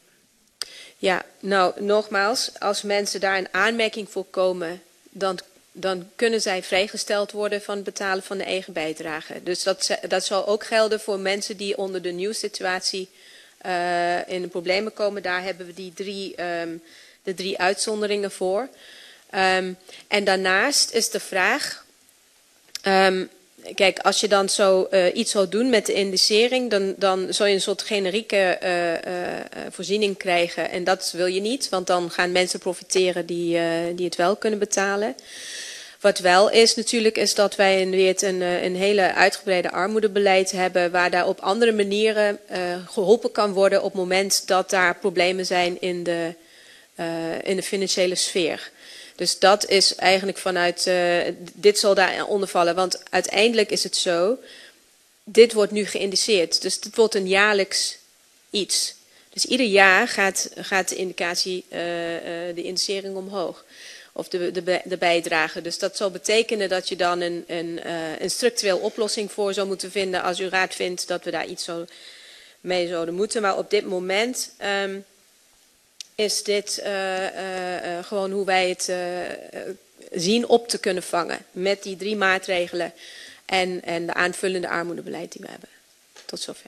Ja, nou nogmaals, als mensen daar in aanmerking voor komen, dan kunnen zij vrijgesteld worden van het betalen van de eigen bijdrage. Dus dat zal ook gelden voor mensen die onder de nieuwe situatie in de problemen komen. Daar hebben we de drie uitzonderingen voor. En daarnaast is de vraag, kijk, als je dan zo iets zou doen met de indexering, dan zou je een soort generieke voorziening krijgen. En dat wil je niet, want dan gaan mensen profiteren die het wel kunnen betalen. Wat wel is natuurlijk, is dat wij in Weert een hele uitgebreide armoedebeleid hebben, waar daar op andere manieren geholpen kan worden op het moment dat daar problemen zijn in de financiële sfeer. Dus dat is eigenlijk vanuit, dit zal daaronder vallen, want uiteindelijk is het zo, dit wordt nu geïndiceerd. Dus dit wordt een jaarlijks iets. Dus ieder jaar gaat de indicatie, de indicering omhoog. Of de bijdrage. Dus dat zal betekenen dat je dan een structureel oplossing voor zou moeten vinden als u raad vindt dat we daar iets mee zouden moeten. Maar op dit moment is dit gewoon hoe wij het zien op te kunnen vangen. Met die 3 maatregelen en de aanvullende armoedebeleid die we hebben. Tot zover.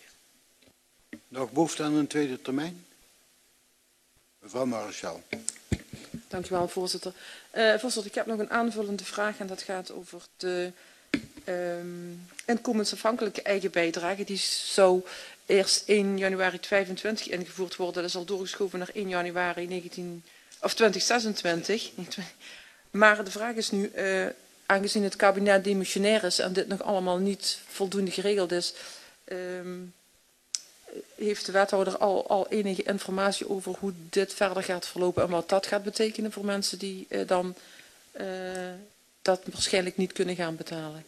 Nog behoefte aan een tweede termijn? Mevrouw Maréchal. Dank u wel, voorzitter. Voorzitter, ik heb nog een aanvullende vraag en dat gaat over de inkomensafhankelijke eigen bijdrage. Die zou eerst 1 januari 2025 ingevoerd worden. Dat is al doorgeschoven naar 1 januari 2026. Maar de vraag is nu, aangezien het kabinet demissionair is en dit nog allemaal niet voldoende geregeld is, heeft de wethouder al enige informatie over hoe dit verder gaat verlopen en wat dat gaat betekenen voor mensen die dan dat waarschijnlijk niet kunnen gaan betalen?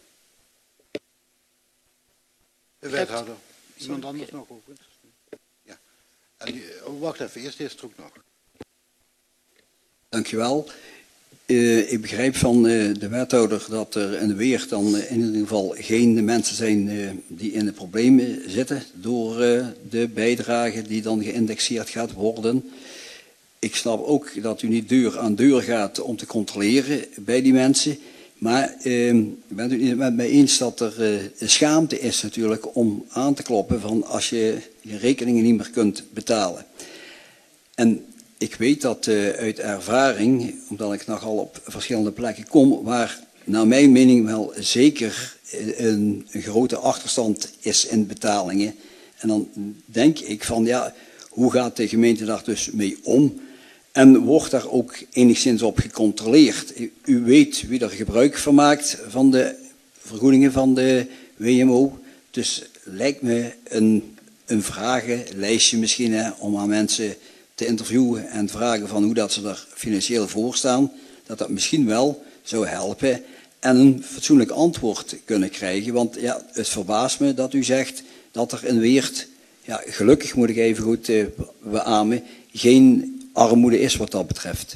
De wethouder. Iemand anders nog over? Ja. En wacht even, eerst is Stroek nog. Dankjewel. Ik begrijp van de wethouder dat er in de Weert dan in ieder geval geen mensen zijn die in de problemen zitten door de bijdrage die dan geïndexeerd gaat worden. Ik snap ook dat u niet deur aan deur gaat om te controleren bij die mensen. Maar bent u het met mij eens dat er schaamte is natuurlijk om aan te kloppen van als je je rekeningen niet meer kunt betalen. En ik weet dat uit ervaring, omdat ik nogal op verschillende plekken kom, waar naar mijn mening wel zeker een grote achterstand is in betalingen. En dan denk ik van ja, hoe gaat de gemeente daar dus mee om? En wordt daar ook enigszins op gecontroleerd? U weet wie er gebruik van maakt van de vergoedingen van de WMO. Dus lijkt me een vragenlijstje misschien om aan mensen te interviewen en vragen van hoe dat ze er financieel voor staan. Dat misschien wel zou helpen en een fatsoenlijk antwoord kunnen krijgen. Want ja, het verbaast me dat u zegt dat er in Weert, ja, gelukkig moet ik even goed beamen, geen armoede is wat dat betreft.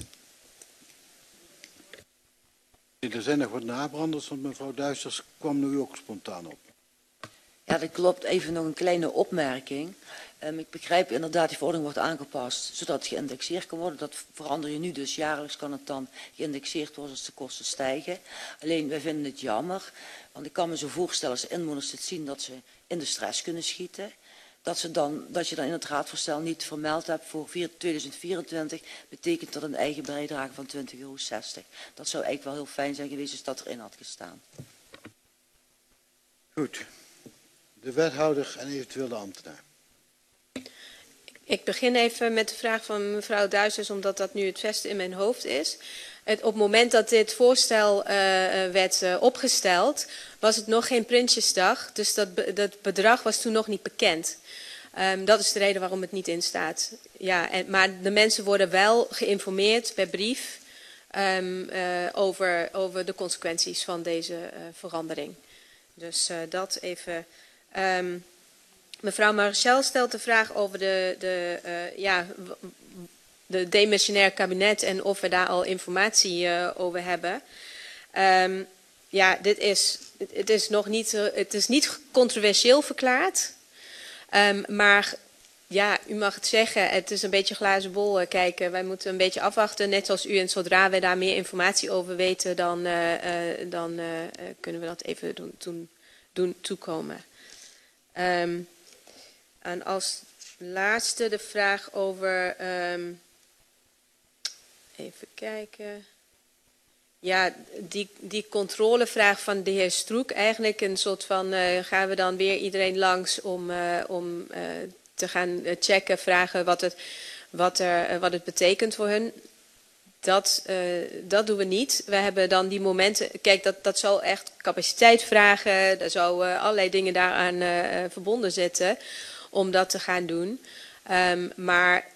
Er zijn nog wat nabranders, want mevrouw Duisters kwam nu ook spontaan op. Ja, dat klopt. Even nog een kleine opmerking. Ik begrijp inderdaad, die verordening wordt aangepast zodat het geïndexeerd kan worden. Dat verander je nu, dus jaarlijks kan het dan geïndexeerd worden als de kosten stijgen. Alleen, wij vinden het jammer, want ik kan me zo voorstellen als inwoners dit zien dat ze in de stress kunnen schieten. Dat je dan in het raadsvoorstel niet vermeld hebt voor 2024, betekent dat een eigen bijdrage van €20,60. Dat zou eigenlijk wel heel fijn zijn geweest als dat erin had gestaan. Goed. De wethouder en eventueel de ambtenaar. Ik begin even met de vraag van mevrouw Duisters, omdat dat nu het beste in mijn hoofd is. Op het moment dat dit voorstel werd opgesteld, was het nog geen Prinsjesdag. Dus dat bedrag was toen nog niet bekend. Dat is de reden waarom het niet in staat. Ja, maar de mensen worden wel geïnformeerd per brief over de consequenties van deze verandering. Dus dat even. Mevrouw Marchel stelt de vraag over de demissionair kabinet en of we daar al informatie over hebben. Ja, het is niet controversieel verklaard. Maar ja, u mag het zeggen, het is een beetje glazen bol kijken. Wij moeten een beetje afwachten, net als u. En zodra wij daar meer informatie over weten, dan kunnen we dat even doen toekomen. En als laatste de vraag over, even kijken. Ja, die controlevraag van de heer Stroek, eigenlijk een soort van, gaan we dan weer iedereen langs om te gaan checken, vragen wat het betekent voor hun. Dat doen we niet. We hebben dan die momenten, kijk, dat zou echt capaciteit vragen, er zou allerlei dingen daaraan verbonden zitten om dat te gaan doen. Maar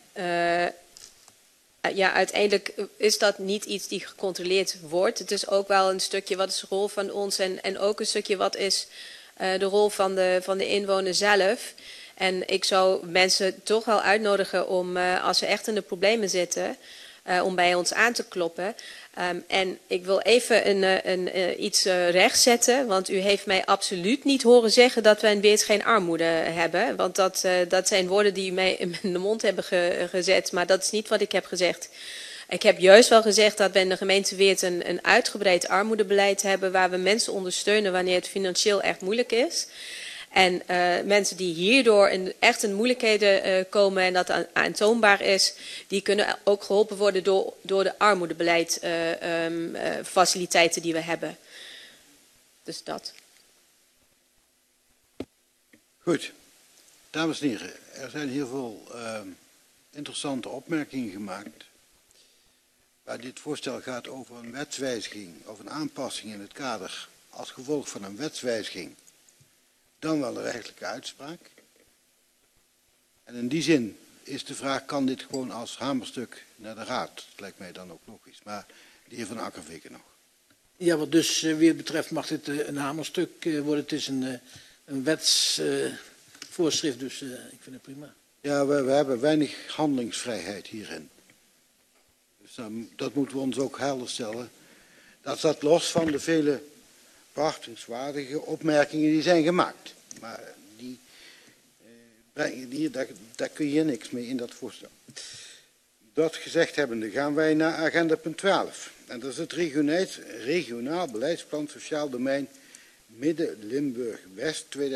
ja, uiteindelijk is dat niet iets die gecontroleerd wordt. Het is ook wel een stukje, wat is de rol van ons en ook een stukje, wat is de rol van de inwoner zelf. En ik zou mensen toch wel uitnodigen om, als ze echt in de problemen zitten, om bij ons aan te kloppen. En ik wil even iets rechtzetten, want u heeft mij absoluut niet horen zeggen dat wij in Weert geen armoede hebben. Want dat zijn woorden die u mij in de mond hebben gezet, maar dat is niet wat ik heb gezegd. Ik heb juist wel gezegd dat we in de gemeente Weert een uitgebreid armoedebeleid hebben, waar we mensen ondersteunen wanneer het financieel echt moeilijk is. En mensen die hierdoor echt in moeilijkheden komen en dat aantoonbaar is, die kunnen ook geholpen worden door de armoedebeleid faciliteiten die we hebben. Dus dat. Goed. Dames en heren, er zijn heel veel interessante opmerkingen gemaakt. Waar dit voorstel gaat over een wetswijziging of een aanpassing in het kader als gevolg van een wetswijziging, dan wel een rechtelijke uitspraak. En in die zin is de vraag, kan dit gewoon als hamerstuk naar de raad? Dat lijkt mij dan ook logisch. Maar de heer Van Akkerveken nog. Ja, wat dus weer betreft mag dit een hamerstuk worden. Het is een wetsvoorschrift, dus ik vind het prima. Ja, we hebben weinig handelingsvrijheid hierin. Dus dat moeten we ons ook helder stellen. Dat staat los van de vele beachtingswaardige opmerkingen die zijn gemaakt. Maar daar kun je niks mee in dat voorstel. Dat gezegd hebbende gaan wij naar agenda punt 12. En dat is het regionaal beleidsplan sociaal domein Midden-Limburg-West 2024-2027.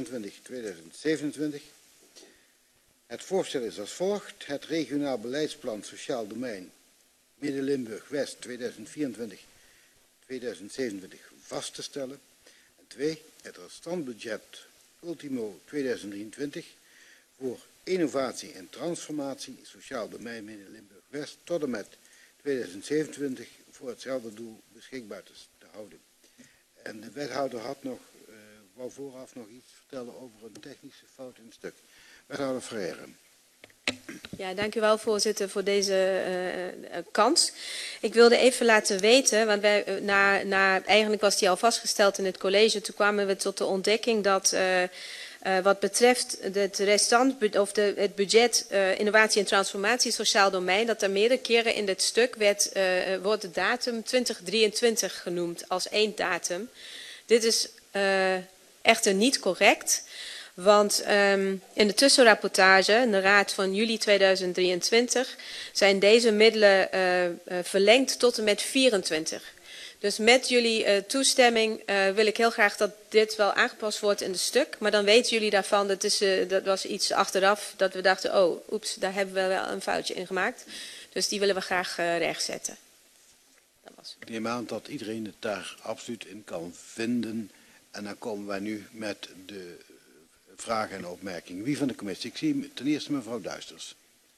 Het voorstel is als volgt. Het regionaal beleidsplan sociaal domein Midden-Limburg-West 2024-2027 vast te stellen. En 2. Het restantbudget ultimo 2023 voor innovatie en transformatie sociaal domein Midden-Limburg-West tot en met 2027 voor hetzelfde doel beschikbaar te houden. En de wethouder had nog, wou vooraf nog iets vertellen over een technische fout in het stuk. Wethouder Freire. Ja, dank u wel, voorzitter, voor deze kans. Ik wilde even laten weten, want wij, eigenlijk was die al vastgesteld in het college. Toen kwamen we tot de ontdekking dat wat betreft het budget innovatie en transformatie sociaal domein, dat er meerdere keren in dit stuk wordt de datum 2023 genoemd als één datum. Dit is echter niet correct. Want in de tussenrapportage, in de raad van juli 2023, zijn deze middelen verlengd tot en met 24. Dus met jullie toestemming wil ik heel graag dat dit wel aangepast wordt in het stuk. Maar dan weten jullie daarvan, dat was iets achteraf, dat we dachten, oh, oeps, daar hebben we wel een foutje in gemaakt. Dus die willen we graag rechtzetten. Dat was het. Ik neem aan dat iedereen het daar absoluut in kan vinden. En dan komen wij nu met de vragen en opmerkingen. Wie van de commissie? Ik zie ten eerste mevrouw Duisters.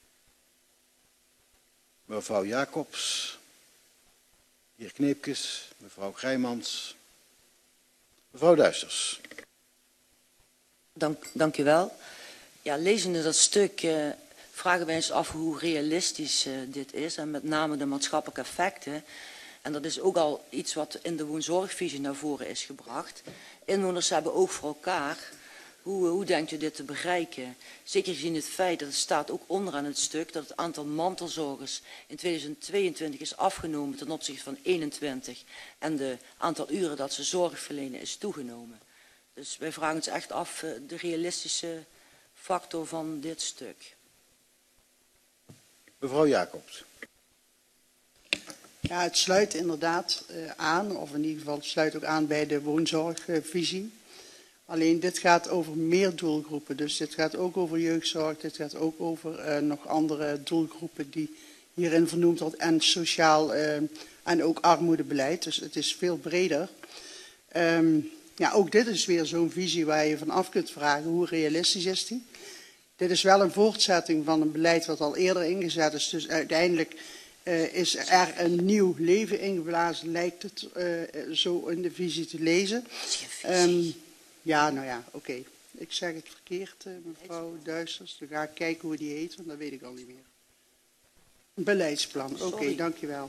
Mevrouw Jacobs. Heer Kneepkes. Mevrouw Grijmans. Mevrouw Duisters. Dank u wel. Ja, lezende dat stuk vragen wij ons af hoe realistisch dit is. En met name de maatschappelijke effecten. En dat is ook al iets wat in de woonzorgvisie naar voren is gebracht. Inwoners hebben oog voor elkaar. Hoe denkt u dit te bereiken? Zeker gezien het feit dat het staat ook onderaan het stuk dat het aantal mantelzorgers in 2022 is afgenomen ten opzichte van 2021 en de aantal uren dat ze zorg verlenen is toegenomen. Dus wij vragen ons echt af de realistische factor van dit stuk. Mevrouw Jacobs. Ja, het sluit inderdaad aan, of in ieder geval het sluit ook aan bij de woonzorgvisie. Alleen dit gaat over meer doelgroepen. Dus dit gaat ook over jeugdzorg, dit gaat ook over nog andere doelgroepen die hierin vernoemd worden. En sociaal en ook armoedebeleid. Dus het is veel breder. Ja, ook dit is weer zo'n visie waar je van af kunt vragen hoe realistisch is die. Dit is wel een voortzetting van een beleid wat al eerder ingezet is. Dus uiteindelijk is er een nieuw leven ingeblazen, lijkt het zo in de visie te lezen. Ja, nou ja, oké. Ik zeg het verkeerd, mevrouw Duisters. Dan ga ik kijken hoe die heet, want dat weet ik al niet meer. Een beleidsplan, oké, dankjewel.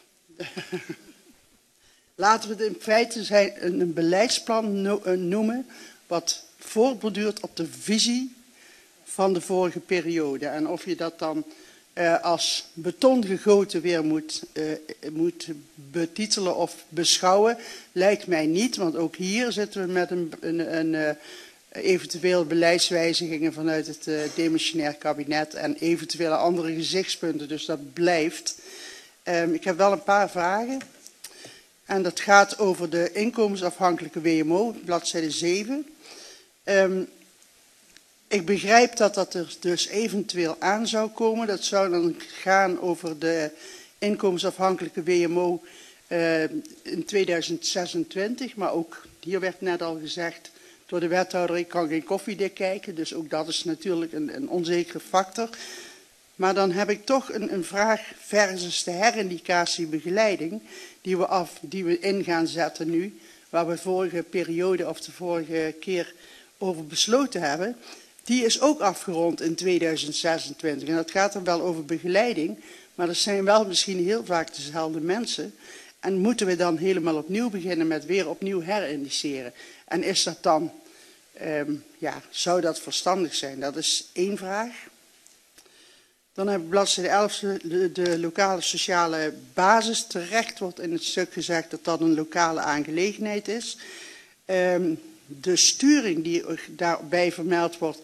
Laten we het in feite een beleidsplan noemen wat voortborduurt op de visie van de vorige periode. En of je dat dan als beton gegoten weer moet betitelen of beschouwen, lijkt mij niet. Want ook hier zitten we met een eventueel beleidswijzigingen vanuit het demissionair kabinet en eventuele andere gezichtspunten. Dus dat blijft. Ik heb wel een paar vragen. En dat gaat over de inkomensafhankelijke WMO, bladzijde 7. Ik begrijp dat dat er dus eventueel aan zou komen. Dat zou dan gaan over de inkomensafhankelijke WMO in 2026. Maar ook hier werd net al gezegd door de wethouder, ik kan geen koffiedik kijken. Dus ook dat is natuurlijk een onzekere factor. Maar dan heb ik toch een vraag versus de herindicatie begeleiding die we in gaan zetten nu. Waar we vorige periode of de vorige keer over besloten hebben. Die is ook afgerond in 2026. En dat gaat dan wel over begeleiding. Maar dat zijn wel misschien heel vaak dezelfde mensen. En moeten we dan helemaal opnieuw beginnen met weer opnieuw herindiceren? En is dat dan, zou dat verstandig zijn? Dat is één vraag. Dan heb ik bladzijde 11, de lokale sociale basis. Terecht wordt in het stuk gezegd dat dat een lokale aangelegenheid is. De sturing die daarbij vermeld wordt,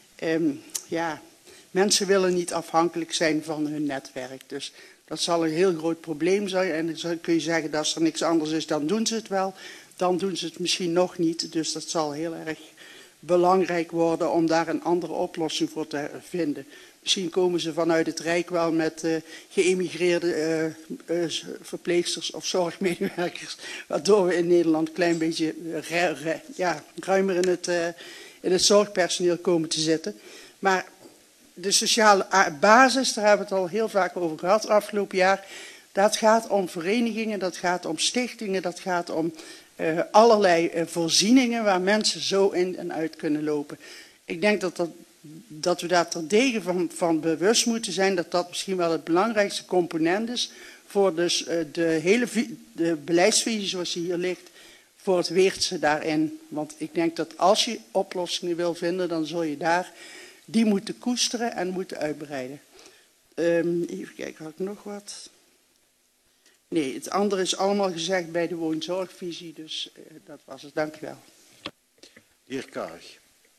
mensen willen niet afhankelijk zijn van hun netwerk. Dus dat zal een heel groot probleem zijn. En dan kun je zeggen dat als er niks anders is, dan doen ze het wel. Dan doen ze het misschien nog niet. Dus dat zal heel erg belangrijk worden om daar een andere oplossing voor te vinden. Misschien komen ze vanuit het Rijk wel met geëmigreerde verpleegsters of zorgmedewerkers. Waardoor we in Nederland een klein beetje ruimer in het zorgpersoneel komen te zitten. Maar de sociale basis, daar hebben we het al heel vaak over gehad afgelopen jaar. Dat gaat om verenigingen, dat gaat om stichtingen, dat gaat om allerlei voorzieningen waar mensen zo in en uit kunnen lopen. Ik denk dat we daar terdege van bewust moeten zijn dat dat misschien wel het belangrijkste component is voor dus de beleidsvisie zoals die hier ligt, voor het Weertse daarin. Want ik denk dat als je oplossingen wil vinden, dan zul je die moeten koesteren en moeten uitbreiden. Even kijken, had ik nog wat? Nee, het andere is allemaal gezegd bij de woonzorgvisie, dus dat was het. Dank u wel. De heer Karig.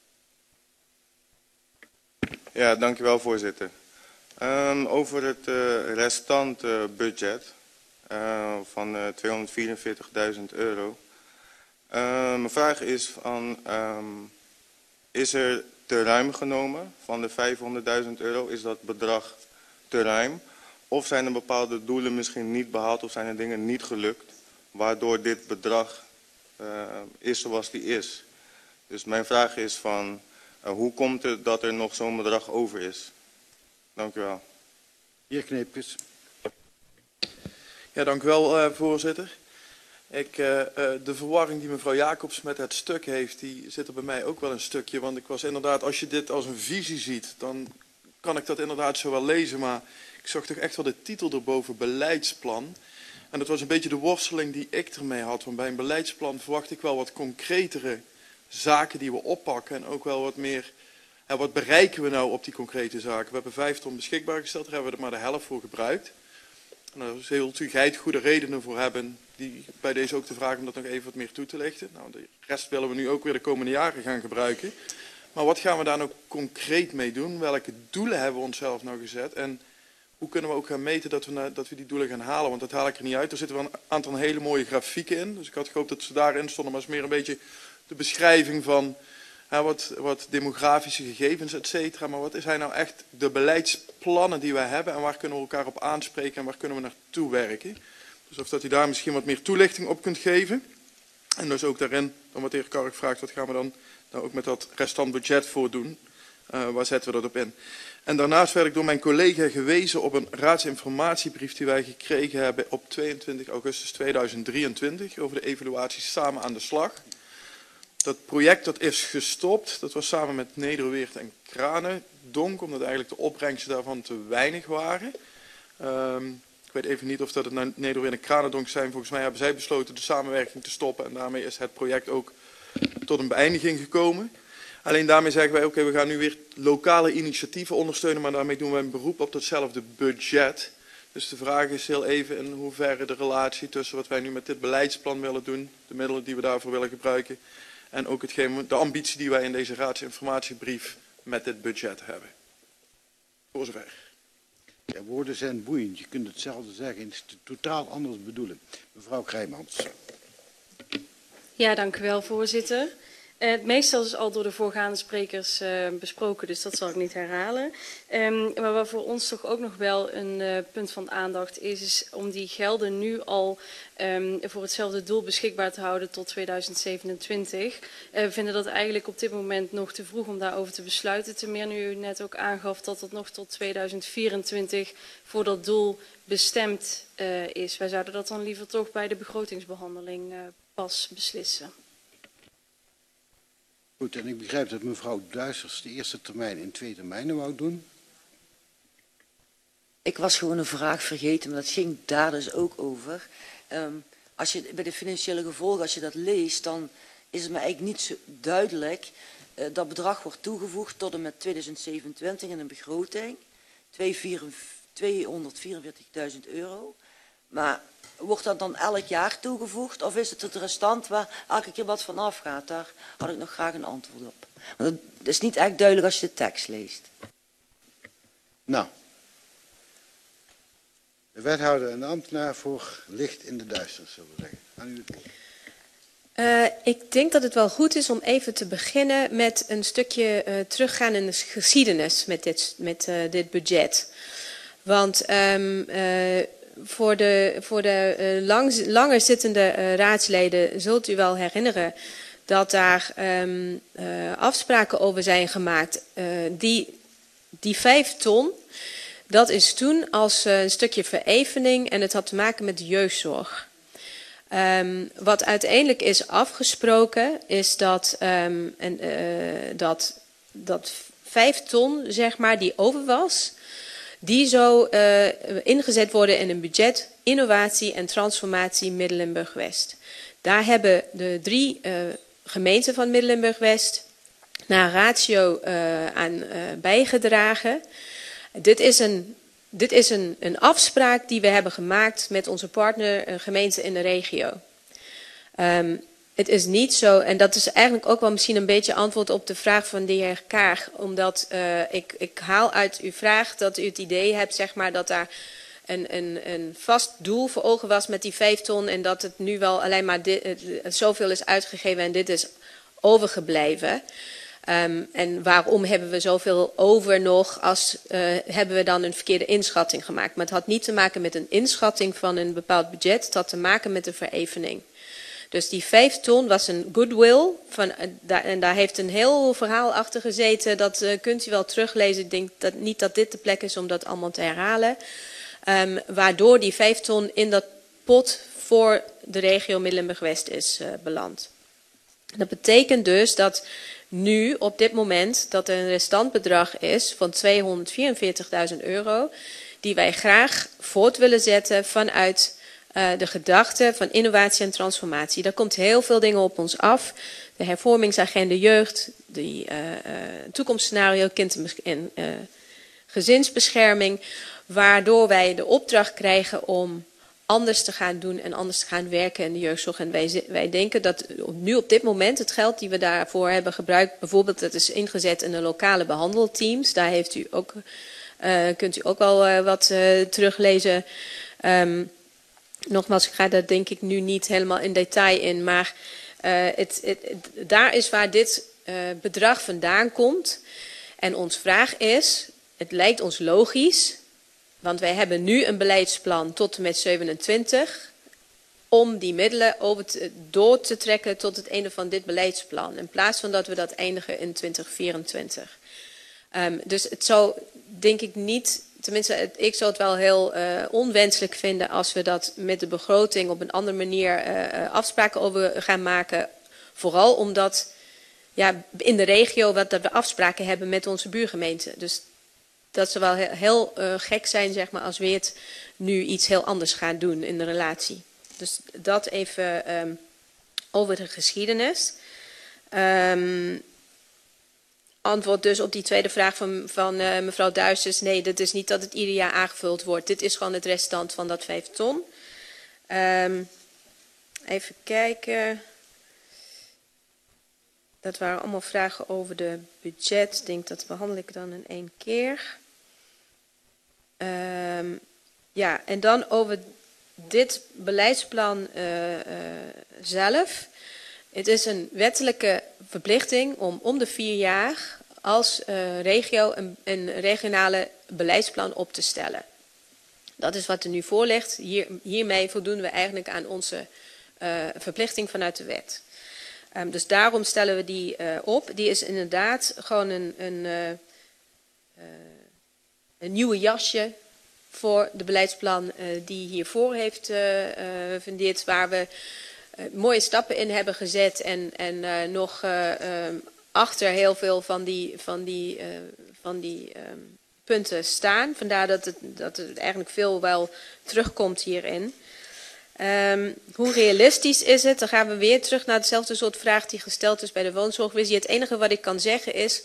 Ja, dank u wel, voorzitter. Over het restant budget van €244.000. Mijn vraag is is er te ruim genomen van de €500.000? Is dat bedrag te ruim? Of zijn er bepaalde doelen misschien niet behaald of zijn er dingen niet gelukt, waardoor dit bedrag is zoals die is? Dus mijn vraag is hoe komt het dat er nog zo'n bedrag over is? Dank u wel. Heer Kneepkes. Ja, dank u wel, voorzitter. De verwarring die mevrouw Jacobs met het stuk heeft, die zit er bij mij ook wel een stukje. Want ik was inderdaad, als je dit als een visie ziet, dan kan ik dat inderdaad zo wel lezen. Maar ik zag toch echt wel de titel erboven, beleidsplan. En dat was een beetje de worsteling die ik ermee had. Want bij een beleidsplan verwacht ik wel wat concretere zaken die we oppakken. En ook wel wat meer, wat bereiken we nou op die concrete zaken? We hebben 5 ton beschikbaar gesteld, daar hebben we er maar de helft voor gebruikt. En daar zult u goede redenen voor hebben, die bij deze ook te vragen om dat nog even wat meer toe te lichten. Nou, de rest willen we nu ook weer de komende jaren gaan gebruiken. Maar wat gaan we daar nou concreet mee doen? Welke doelen hebben we onszelf nou gezet? En hoe kunnen we ook gaan meten dat we die doelen gaan halen? Want dat haal ik er niet uit. Er zitten wel een aantal hele mooie grafieken in. Dus ik had gehoopt dat ze daarin stonden, maar het is meer een beetje de beschrijving van wat demografische gegevens, et cetera. Maar wat zijn nou echt de beleidsplannen die wij hebben en waar kunnen we elkaar op aanspreken en waar kunnen we naartoe werken? Dus of dat u daar misschien wat meer toelichting op kunt geven. En dus ook daarin, dan wat de heer Kark vraagt, wat gaan we dan ook met dat restant budget voor doen? Waar zetten we dat op in? En daarnaast werd ik door mijn collega gewezen op een raadsinformatiebrief die wij gekregen hebben op 22 augustus 2023 over de evaluatie Samen aan de Slag. Dat project dat is gestopt, dat was samen met Nederweert en Kranendonk, omdat eigenlijk de opbrengsten daarvan te weinig waren. Ik weet even niet of dat het Nederweert en Kranendonk zijn. Volgens mij hebben zij besloten de samenwerking te stoppen en daarmee is het project ook tot een beëindiging gekomen. Alleen daarmee zeggen wij, oké, we gaan nu weer lokale initiatieven ondersteunen, maar daarmee doen wij een beroep op datzelfde budget. Dus de vraag is heel even in hoeverre de relatie tussen wat wij nu met dit beleidsplan willen doen, de middelen die we daarvoor willen gebruiken, en ook de ambitie die wij in deze raadsinformatiebrief met dit budget hebben. Voor zover. Ja, woorden zijn boeiend. Je kunt hetzelfde zeggen en het totaal anders bedoelen. Mevrouw Krijmans. Ja, dank u wel, voorzitter. Het meeste is al door de voorgaande sprekers besproken, dus dat zal ik niet herhalen. Maar wat voor ons toch ook nog wel een punt van aandacht is om die gelden nu al voor hetzelfde doel beschikbaar te houden tot 2027. We vinden dat eigenlijk op dit moment nog te vroeg om daarover te besluiten. Ten meer nu u net ook aangaf dat het nog tot 2024 voor dat doel bestemd is. Wij zouden dat dan liever toch bij de begrotingsbehandeling pas beslissen. Goed, en ik begrijp dat mevrouw Duissers de eerste termijn in 2 termijnen wou doen. Ik was gewoon een vraag vergeten, maar dat ging daar dus ook over. Als je bij de financiële gevolgen, als je dat leest, dan is het me eigenlijk niet zo duidelijk. Dat bedrag wordt toegevoegd tot en met 2027 in een begroting. 244.000 euro. Maar wordt dat dan elk jaar toegevoegd of is het het restant waar elke keer wat van afgaat? Daar had ik nog graag een antwoord op. Want dat is niet echt duidelijk als je de tekst leest. Nou, de wethouder en de ambtenaar voor licht in de duisternis, zullen we zeggen. Aan u het woord. Ik denk dat het wel goed is om even te beginnen met een stukje teruggaan in de geschiedenis met dit budget. Want voor de langer zittende raadsleden zult u wel herinneren dat daar afspraken over zijn gemaakt. Die 5 ton, dat is toen als een stukje verevening en het had te maken met de jeugdzorg. Wat uiteindelijk is afgesproken is dat, dat 5 ton, zeg maar, die over was, die zou ingezet worden in een budget innovatie en transformatie Middelburg-West. Daar hebben de 3 gemeenten van Middelburg-West naar ratio aan bijgedragen. Dit is een afspraak die we hebben gemaakt met onze partnergemeenten in de regio. Het is niet zo, en dat is eigenlijk ook wel misschien een beetje antwoord op de vraag van de heer Kaag, omdat ik haal uit uw vraag dat u het idee hebt, zeg maar, dat daar een vast doel voor ogen was met die 5 ton en dat het nu wel alleen maar zoveel is uitgegeven en dit is overgebleven. En waarom hebben we zoveel over nog hebben we dan een verkeerde inschatting gemaakt. Maar het had niet te maken met een inschatting van een bepaald budget, het had te maken met de verevening. Dus die 5 ton was een goodwill. En daar heeft een heel verhaal achter gezeten. Dat kunt u wel teruglezen. Ik denk niet dat dit de plek is om dat allemaal te herhalen. Waardoor die 5 ton in dat pot voor de regio Middelburg-West is beland. Dat betekent dus dat nu op dit moment dat er een restantbedrag is van 244.000 euro. Die wij graag voort willen zetten vanuit de gedachte van innovatie en transformatie. Daar komt heel veel dingen op ons af. De hervormingsagenda jeugd, de toekomstscenario kind- en gezinsbescherming. Waardoor wij de opdracht krijgen om anders te gaan doen en anders te gaan werken in de jeugdzorg. En wij denken dat nu op dit moment het geld die we daarvoor hebben gebruikt, bijvoorbeeld dat is ingezet in de lokale behandelteams. Daar heeft u ook, kunt u ook wel wat teruglezen. Nogmaals, ik ga daar denk ik nu niet helemaal in detail in, maar daar is waar dit bedrag vandaan komt. En ons vraag is, het lijkt ons logisch, want wij hebben nu een beleidsplan tot en met 27, om die middelen door te trekken tot het einde van dit beleidsplan, in plaats van dat we dat eindigen in 2024. Dus het zou denk ik niet, tenminste ik zou het wel heel onwenselijk vinden als we dat met de begroting op een andere manier afspraken over gaan maken. Vooral omdat ja, in de regio dat we afspraken hebben met onze buurgemeenten. Dus dat zou wel heel gek zijn, zeg maar, als we het nu iets heel anders gaan doen in de relatie. Dus dat even over de geschiedenis. Antwoord dus op die tweede vraag van mevrouw Duissers. Nee, dat is niet dat het ieder jaar aangevuld wordt. Dit is gewoon het restant van dat 5 ton. Even kijken. Dat waren allemaal vragen over de budget. Ik denk dat behandel ik dan in 1 keer. Ja, en dan over dit beleidsplan zelf. Het is een wettelijke verplichting om de 4 jaar als regio een regionale beleidsplan op te stellen. Dat is wat er nu voor ligt. Hiermee voldoen we eigenlijk aan onze verplichting vanuit de wet. Dus daarom stellen we die op. Die is inderdaad gewoon een nieuwe jasje voor de beleidsplan die hiervoor heeft fundeerd, waar we mooie stappen in hebben gezet en nog achter heel veel van die punten staan. Vandaar dat het eigenlijk veel wel terugkomt hierin. Hoe realistisch is het? Dan gaan we weer terug naar hetzelfde soort vraag die gesteld is bij de woonzorgvisie. Het enige wat ik kan zeggen is,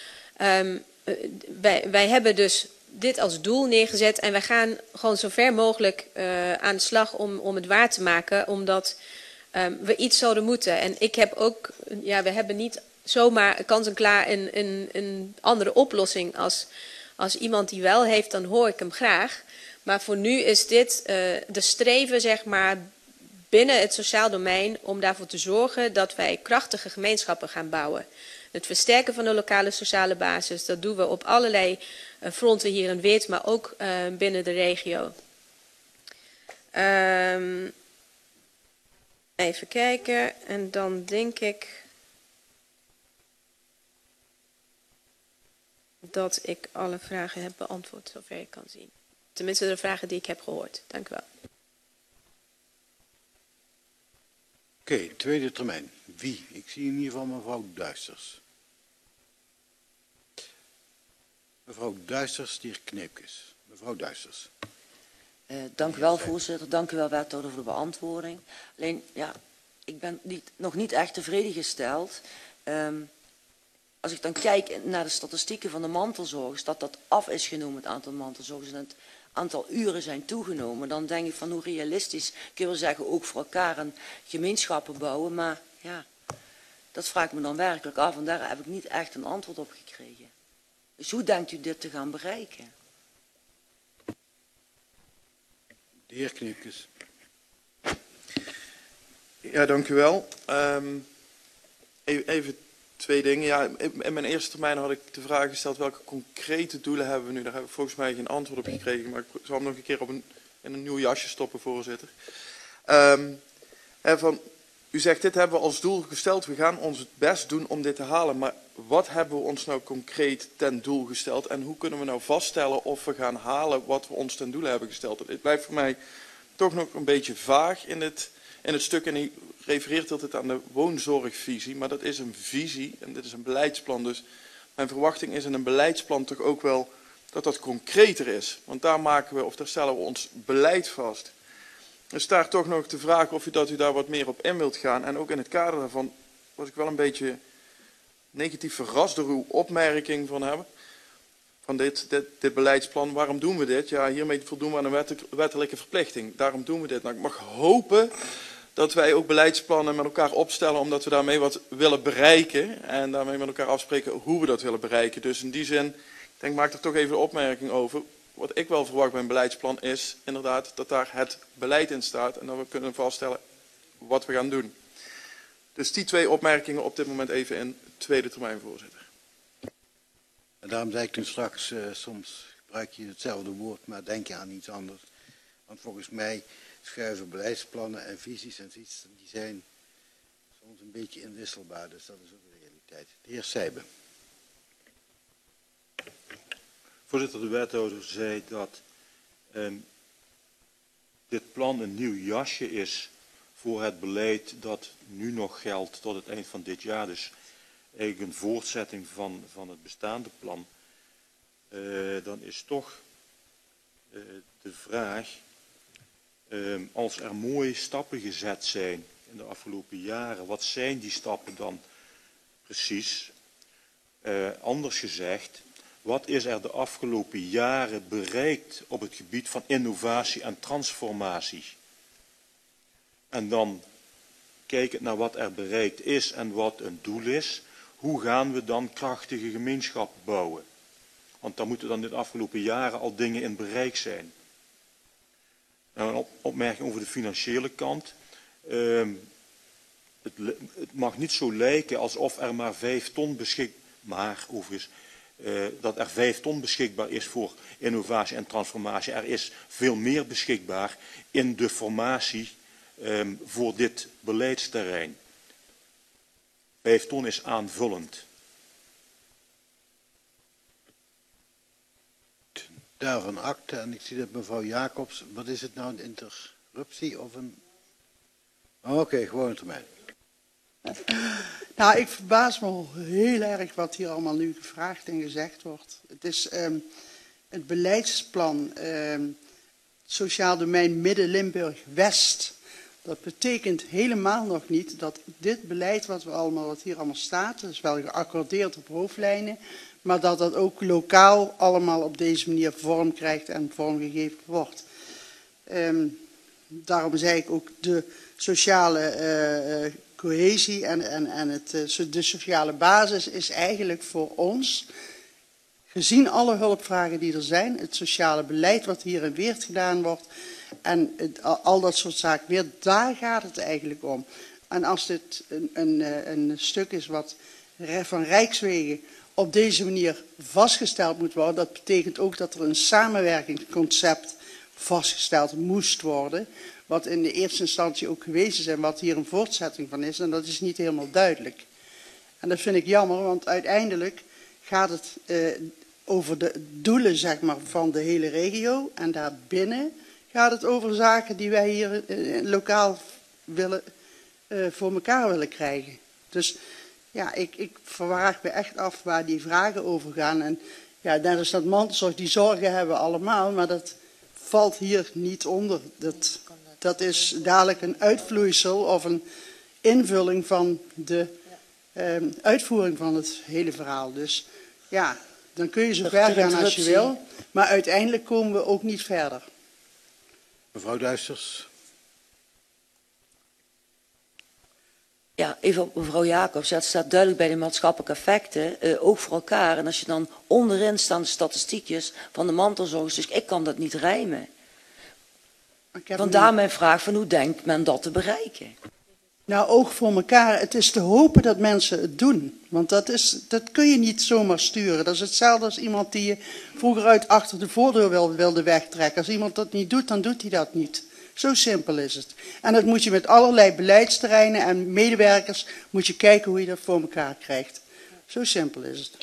wij hebben dus dit als doel neergezet en wij gaan gewoon zo ver mogelijk aan de slag om het waar te maken, omdat we iets zouden moeten. En ik heb ook, we hebben niet zomaar kant en klaar een andere oplossing. Als iemand die wel heeft, dan hoor ik hem graag. Maar voor nu is dit de streven, zeg maar, binnen het sociaal domein om daarvoor te zorgen dat wij krachtige gemeenschappen gaan bouwen. Het versterken van de lokale sociale basis, dat doen we op allerlei fronten hier in Weert, maar ook binnen de regio. Even kijken, en dan denk ik dat ik alle vragen heb beantwoord, zover ik kan zien. Tenminste de vragen die ik heb gehoord. Dank u wel. Oké, tweede termijn. Wie? Ik zie in ieder geval mevrouw Duisters. Mevrouw Duisters, die Kneepkes. Mevrouw Duisters. Dank u wel, voorzitter. Dank u wel, wethouder, voor de beantwoording. Alleen, ja, ik ben nog niet echt tevreden gesteld. Als ik dan kijk naar de statistieken van de mantelzorgers, dat af is genomen, het aantal mantelzorgers, en het aantal uren zijn toegenomen, dan denk ik van hoe realistisch kun je wel zeggen, ook voor elkaar een gemeenschappen bouwen. Maar ja, dat vraag ik me dan werkelijk af en daar heb ik niet echt een antwoord op gekregen. Dus hoe denkt u dit te gaan bereiken? De heer Kneepkes. Ja, dank u wel. Even 2 dingen. Ja, in mijn eerste termijn had ik de vraag gesteld welke concrete doelen hebben we nu. Daar heb ik volgens mij geen antwoord op gekregen, maar ik zal hem nog een keer in een nieuw jasje stoppen, voorzitter. U zegt, dit hebben we als doel gesteld, we gaan ons het best doen om dit te halen. Maar wat hebben we ons nou concreet ten doel gesteld en hoe kunnen we nou vaststellen of we gaan halen wat we ons ten doel hebben gesteld? Het blijft voor mij toch nog een beetje vaag in het stuk, en u refereert altijd aan de woonzorgvisie, maar dat is een visie en dit is een beleidsplan. Dus mijn verwachting is in een beleidsplan toch ook wel dat concreter is. Want daar daar stellen we ons beleid vast. Dus daar toch nog de vraag of u daar wat meer op in wilt gaan. En ook in het kader daarvan was ik wel een beetje negatief verrast door uw opmerking van dit beleidsplan. Waarom doen we dit? Ja, hiermee voldoen we aan een wettelijke verplichting. Daarom doen we dit. Nou, ik mag hopen dat wij ook beleidsplannen met elkaar opstellen omdat we daarmee wat willen bereiken. En daarmee met elkaar afspreken hoe we dat willen bereiken. Dus in die zin, ik maak er toch even de opmerking over. Wat ik wel verwacht bij een beleidsplan is inderdaad dat daar het beleid in staat. En dat we kunnen vaststellen wat we gaan doen. Dus die 2 opmerkingen op dit moment even in tweede termijn, voorzitter. En daarom zei ik toen straks, soms gebruik je hetzelfde woord, maar denk je aan iets anders. Want volgens mij schuiven beleidsplannen en visies en zoiets, die zijn soms een beetje inwisselbaar. Dus dat is ook de realiteit. De heer Sijbe. Voorzitter, de wethouder zei dat dit plan een nieuw jasje is voor het beleid dat nu nog geldt tot het eind van dit jaar. Dus eigenlijk een voortzetting van het bestaande plan. Dan is toch de vraag, als er mooie stappen gezet zijn in de afgelopen jaren, wat zijn die stappen dan precies? Anders gezegd, wat is er de afgelopen jaren bereikt op het gebied van innovatie en transformatie? En dan kijkend naar wat er bereikt is en wat een doel is, hoe gaan we dan krachtige gemeenschappen bouwen? Want daar moeten dan in de afgelopen jaren al dingen in bereik zijn. Nou, een opmerking over de financiële kant. het mag niet zo lijken alsof er maar 5 ton dat er 5 ton beschikbaar is voor innovatie en transformatie. Er is veel meer beschikbaar in de formatie voor dit beleidsterrein. 5 ton is aanvullend. Daarvan akte, en ik zie dat mevrouw Jacobs, wat is het nou, een interruptie of een... Oké, gewoon termijn. Nou, ik verbaas me heel erg wat hier allemaal nu gevraagd en gezegd wordt. Het is het beleidsplan Sociaal Domein Midden-Limburg-West. Dat betekent helemaal nog niet dat dit beleid wat hier allemaal staat, dat is wel geaccordeerd op hoofdlijnen, maar dat dat ook lokaal allemaal op deze manier vorm krijgt en vormgegeven wordt. Daarom zei ik ook de sociale cohesie en de sociale basis is eigenlijk voor ons, gezien alle hulpvragen die er zijn, het sociale beleid wat hier in Weert gedaan wordt en al dat soort zaken weer, daar gaat het eigenlijk om. En als dit een stuk is wat van Rijkswegen op deze manier vastgesteld moet worden, dat betekent ook dat er een samenwerkingsconcept vastgesteld moest worden, wat in de eerste instantie ook geweest is en wat hier een voortzetting van is, en dat is niet helemaal duidelijk. En dat vind ik jammer, want uiteindelijk gaat het over de doelen, zeg maar, van de hele regio, en daarbinnen gaat het over zaken die wij hier lokaal voor elkaar willen krijgen. Dus ja, ik vraag me echt af waar die vragen over gaan. En ja, net als dat mantelzorg, die zorgen hebben we allemaal, maar dat valt hier niet onder. Dat is dadelijk een uitvloeisel of een invulling van de uitvoering van het hele verhaal. Dus ja, dan kun je zo ver gaan als je wil, maar uiteindelijk komen we ook niet verder. Mevrouw Duisters. Ja, even op mevrouw Jacobs. Ja, het staat duidelijk bij de maatschappelijke effecten, ook voor elkaar. En als je dan onderin staan de statistiekjes van de mantelzorgers, dus ik kan dat niet rijmen. Vandaar mijn vraag van hoe denkt men dat te bereiken? Nou, oog voor elkaar. Het is te hopen dat mensen het doen. Want dat kun je niet zomaar sturen. Dat is hetzelfde als iemand die je vroeger uit achter de voordeur wilde wegtrekken. Als iemand dat niet doet, dan doet hij dat niet. Zo simpel is het. En dat moet je met allerlei beleidsterreinen en medewerkers, moet je kijken hoe je dat voor elkaar krijgt. Zo simpel is het.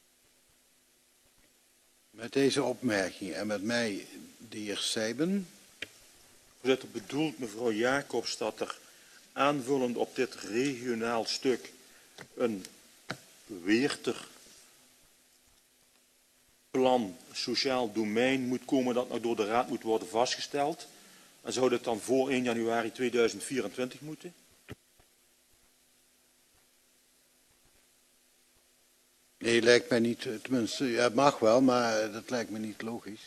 Met deze opmerking en met mij de heer Sijben. Voorzitter, bedoelt mevrouw Jacobs dat er aanvullend op dit regionaal stuk een Weerter plan sociaal domein moet komen dat nog door de Raad moet worden vastgesteld? En zou dat dan voor 1 januari 2024 moeten? Nee, lijkt mij niet, tenminste, ja, het mag wel, maar dat lijkt me niet logisch.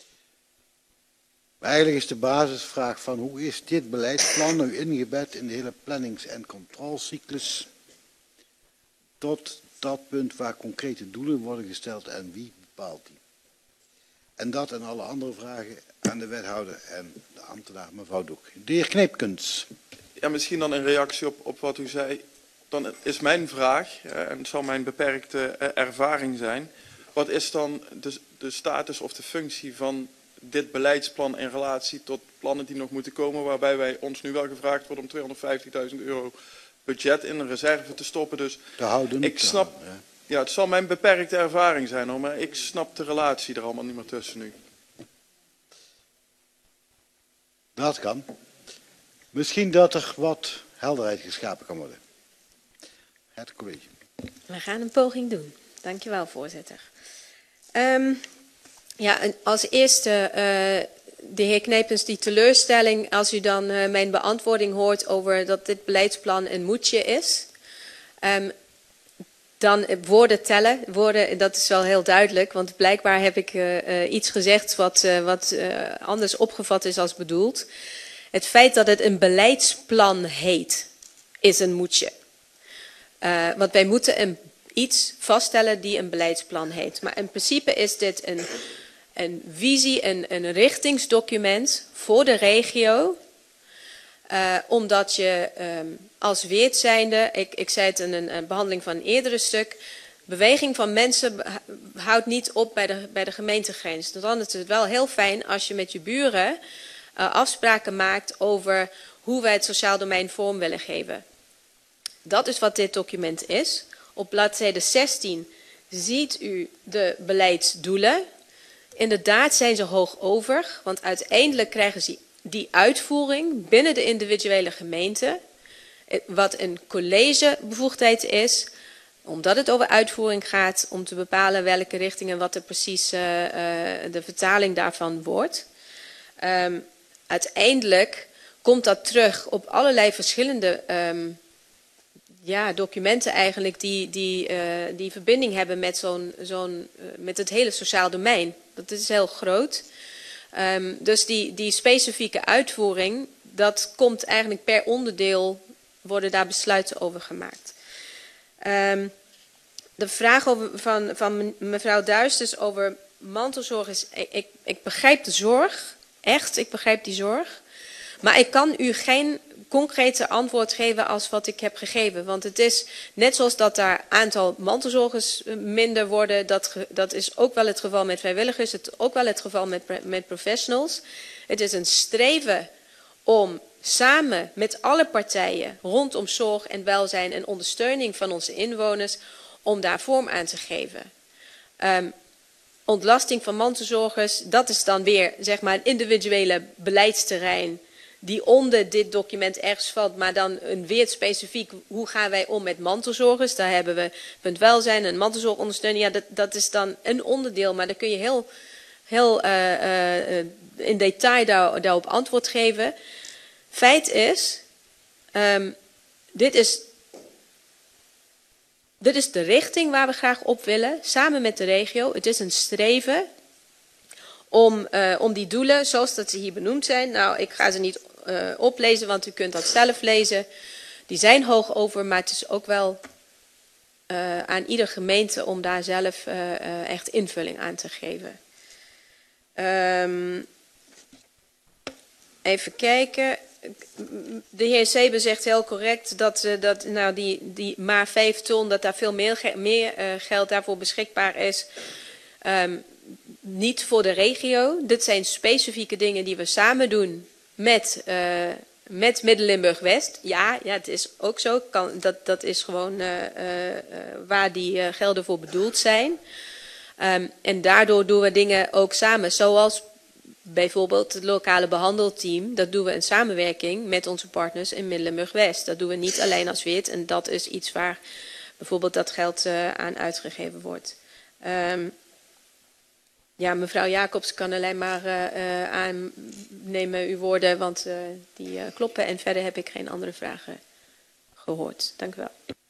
Maar eigenlijk is de basisvraag van hoe is dit beleidsplan nu ingebed in de hele plannings- en controlecyclus tot dat punt waar concrete doelen worden gesteld en wie bepaalt die? En dat en alle andere vragen aan de wethouder en de ambtenaar mevrouw Doek. De heer Kneepkens. Ja, misschien dan een reactie op wat u zei. Dan is mijn vraag, en het zal mijn beperkte ervaring zijn, wat is dan de status of de functie van dit beleidsplan in relatie tot plannen die nog moeten komen, waarbij wij ons nu wel gevraagd worden om €250.000 budget in een reserve te stoppen. Dus ik snap, ja, het zal mijn beperkte ervaring zijn hoor, maar ik snap de relatie er allemaal niet meer tussen nu. Dat kan. Misschien dat er wat helderheid geschapen kan worden. Het college. We gaan een poging doen. Dankjewel, voorzitter. Ja, en als eerste, de heer Kneepkens, die teleurstelling, als u dan mijn beantwoording hoort over dat dit beleidsplan een moetje is, dan woorden tellen, dat is wel heel duidelijk, want blijkbaar heb ik iets gezegd wat anders opgevat is als bedoeld. Het feit dat het een beleidsplan heet, is een moetje. Want wij moeten iets vaststellen die een beleidsplan heet. Maar in principe is dit een visie, een richtingsdocument voor de regio. Omdat je als Weert zijnde, ik zei het in een behandeling van een eerdere stuk, beweging van mensen houdt niet op bij de gemeentegrens. Dan is het wel heel fijn als je met je buren afspraken maakt over hoe wij het sociaal domein vorm willen geven. Dat is wat dit document is. Op bladzijde 16 ziet u de beleidsdoelen. Inderdaad zijn ze hoog over, want uiteindelijk krijgen ze die uitvoering binnen de individuele gemeente, wat een collegebevoegdheid is, omdat het over uitvoering gaat, om te bepalen welke richting en wat er precies de vertaling daarvan wordt. Uiteindelijk komt dat terug op allerlei verschillende documenten eigenlijk die verbinding hebben met het hele sociaal domein. Dat is heel groot. Dus die specifieke uitvoering, dat komt eigenlijk per onderdeel, worden daar besluiten over gemaakt. De vraag van mevrouw Duisters over mantelzorg is, ik begrijp de zorg, echt, ik begrijp die zorg. Maar ik kan u geen concrete antwoord geven als wat ik heb gegeven. Want het is, net zoals dat daar aantal mantelzorgers minder worden, dat is ook wel het geval met vrijwilligers, het is ook wel het geval met professionals. Het is een streven om samen met alle partijen rondom zorg en welzijn en ondersteuning van onze inwoners, om daar vorm aan te geven. Ontlasting van mantelzorgers, dat is dan weer zeg maar een individuele beleidsterrein die onder dit document ergens valt, maar dan een weer specifiek, hoe gaan wij om met mantelzorgers? Daar hebben we punt welzijn en mantelzorgondersteuning. Ja, dat is dan een onderdeel, maar daar kun je heel in detail daarop antwoord geven. Feit is, dit is de richting waar we graag op willen, samen met de regio. Het is een streven om die doelen, zoals dat ze hier benoemd zijn. Nou, ik ga ze niet oplezen, want u kunt dat zelf lezen. Die zijn hoog over, maar het is ook wel aan ieder gemeente om daar zelf echt invulling aan te geven. Even kijken. De heer Sebe zegt heel correct dat die maar 5 ton, dat daar veel meer geld daarvoor beschikbaar is. Niet voor de regio. Dit zijn specifieke dingen die we samen doen met Midden-Limburg-West. Ja, het is ook zo. Dat is gewoon waar die gelden voor bedoeld zijn. En daardoor doen we dingen ook samen. Zoals bijvoorbeeld het lokale behandelteam. Dat doen we in samenwerking met onze partners in Midden-Limburg-West. Dat doen we niet alleen als Weert. En dat is iets waar bijvoorbeeld dat geld aan uitgegeven wordt. Ja, mevrouw Jacobs kan alleen maar aannemen uw woorden, want die kloppen. En verder heb ik geen andere vragen gehoord. Dank u wel.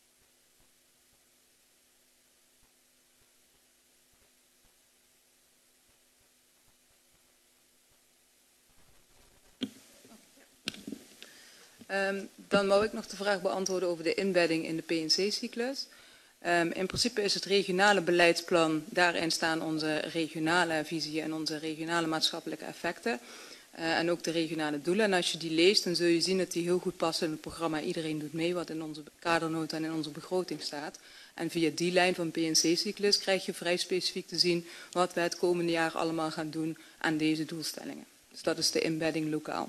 Dan wou ik nog de vraag beantwoorden over de inbedding in de PNC-cyclus. In principe is het regionale beleidsplan, daarin staan onze regionale visie en onze regionale maatschappelijke effecten. En ook de regionale doelen. En als je die leest, dan zul je zien dat die heel goed passen in het programma Iedereen doet mee, wat in onze kadernota en in onze begroting staat. En via die lijn van PNC-cyclus krijg je vrij specifiek te zien wat we het komende jaar allemaal gaan doen aan deze doelstellingen. Dus dat is de inbedding lokaal.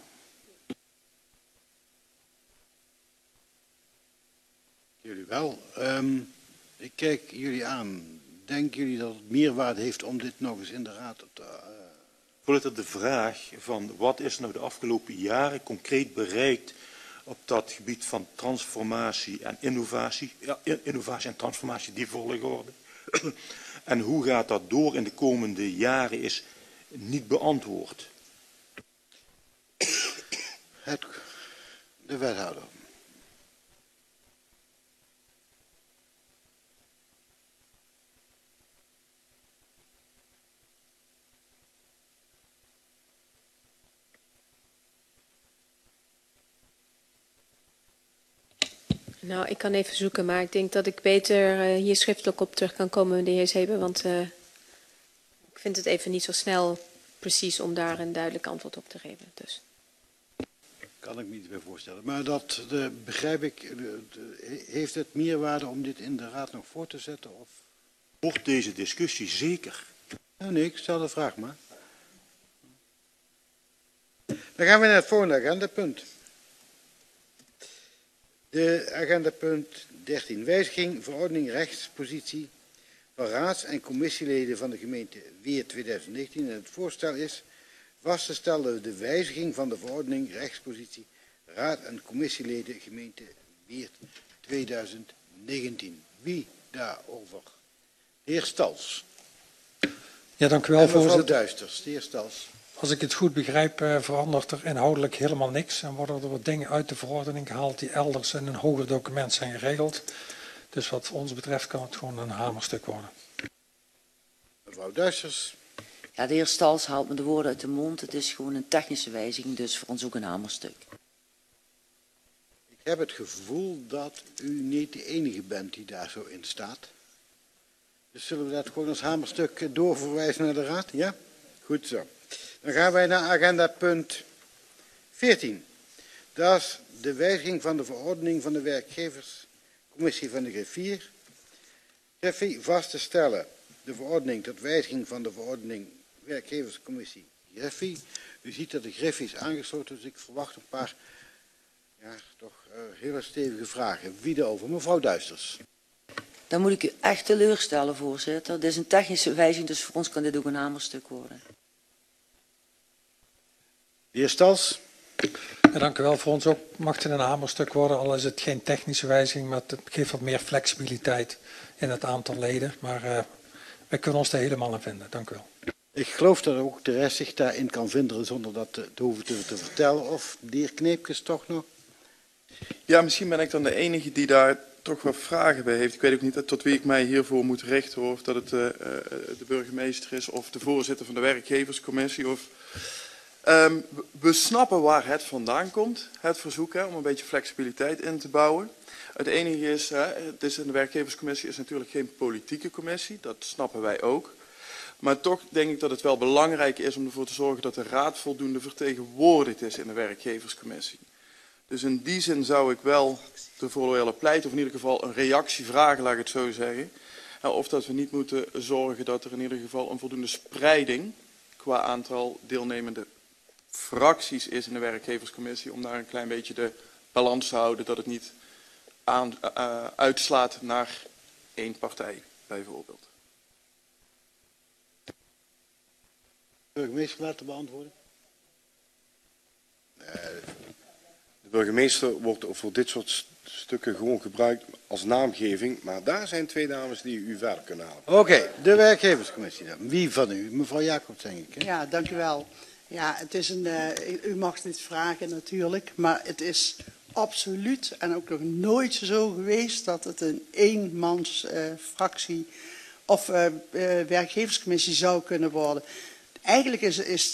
Jullie wel. Ik kijk jullie aan. Denken jullie dat het meerwaarde heeft om dit nog eens in de raad te... Voorzitter, de vraag van wat is nou de afgelopen jaren concreet bereikt op dat gebied van transformatie en innovatie. Ja, innovatie en transformatie, die volgorde. En hoe gaat dat door in de komende jaren is niet beantwoord. De wethouder. Nou, ik kan even zoeken, maar ik denk dat ik beter hier schriftelijk op terug kan komen, de heer Zebe, want ik vind het even niet zo snel precies om daar een duidelijk antwoord op te geven. Dus. kan ik me iets bij voorstellen. Maar dat begrijp ik. Heeft het meerwaarde om dit in de raad nog voor te zetten? Of? Wordt deze discussie zeker? Nee, ik stel de vraag maar. Dan gaan we naar het volgende agendapunt. De agendapunt 13. Wijziging verordening rechtspositie van raads- en commissieleden van de gemeente Weert 2019. En het voorstel is vast te stellen de wijziging van de verordening rechtspositie raad- en commissieleden gemeente Weert 2019. Wie daarover? De heer Stals. Ja, dank u wel, en mevrouw voorzitter. Duisters, de heer Stals. Als ik het goed begrijp, verandert er inhoudelijk helemaal niks en worden er wat dingen uit de verordening gehaald die elders in een hoger document zijn geregeld. Dus wat ons betreft kan het gewoon een hamerstuk worden. Mevrouw Duisters. Ja, de heer Stals haalt me de woorden uit de mond. Het is gewoon een technische wijziging, dus voor ons ook een hamerstuk. Ik heb het gevoel dat u niet de enige bent die daar zo in staat. Dus zullen we dat gewoon als hamerstuk doorverwijzen naar de raad? Ja? Goed zo. Dan gaan wij naar agenda punt 14. Dat is de wijziging van de verordening van de werkgeverscommissie van de griffier. Griffie vast te stellen de verordening tot wijziging van de verordening werkgeverscommissie Griffie. U ziet dat de Griffie is aangesloten, dus ik verwacht een paar hele stevige vragen. Wie daarover? Mevrouw Duisters. Dan moet ik u echt teleurstellen, voorzitter. Dit is een technische wijziging, dus voor ons kan dit ook een hamerstuk worden. De heer Stals. Ja, dank u wel. Voor ons ook mag het een hamerstuk worden, al is het geen technische wijziging, maar het geeft wat meer flexibiliteit in het aantal leden. Maar wij kunnen ons er helemaal aan vinden. Dank u wel. Ik geloof dat ook de rest zich daarin kan vinden zonder dat te hoeven te vertellen. Of de heer Kneepkes toch nog? Ja, misschien ben ik dan de enige die daar toch wat vragen bij heeft. Ik weet ook niet tot wie ik mij hiervoor moet richten. Of dat het de burgemeester is of de voorzitter van de werkgeverscommissie. Of, we snappen waar het vandaan komt, het verzoek, om een beetje flexibiliteit in te bouwen. Het enige is, het is in de werkgeverscommissie is natuurlijk geen politieke commissie. Dat snappen wij ook. Maar toch denk ik dat het wel belangrijk is om ervoor te zorgen dat de raad voldoende vertegenwoordigd is in de werkgeverscommissie. Dus in die zin zou ik wel ervoor willen pleiten, of in ieder geval een reactie vragen, laat ik het zo zeggen. Of dat we niet moeten zorgen dat er in ieder geval een voldoende spreiding qua aantal deelnemende fracties is in de werkgeverscommissie. Om daar een klein beetje de balans te houden, dat het niet uitslaat naar één partij bijvoorbeeld. Burgemeester laten beantwoorden. De burgemeester wordt voor dit soort stukken gewoon gebruikt als naamgeving, maar daar zijn twee dames die u verder kunnen halen. Oké, de werkgeverscommissie dan. Wie van u? Mevrouw Jacobs, denk ik. Hè? Ja, dank u wel. Ja, het is u mag dit vragen natuurlijk, maar het is absoluut en ook nog nooit zo geweest dat het een eenmans fractie of werkgeverscommissie zou kunnen worden. Eigenlijk is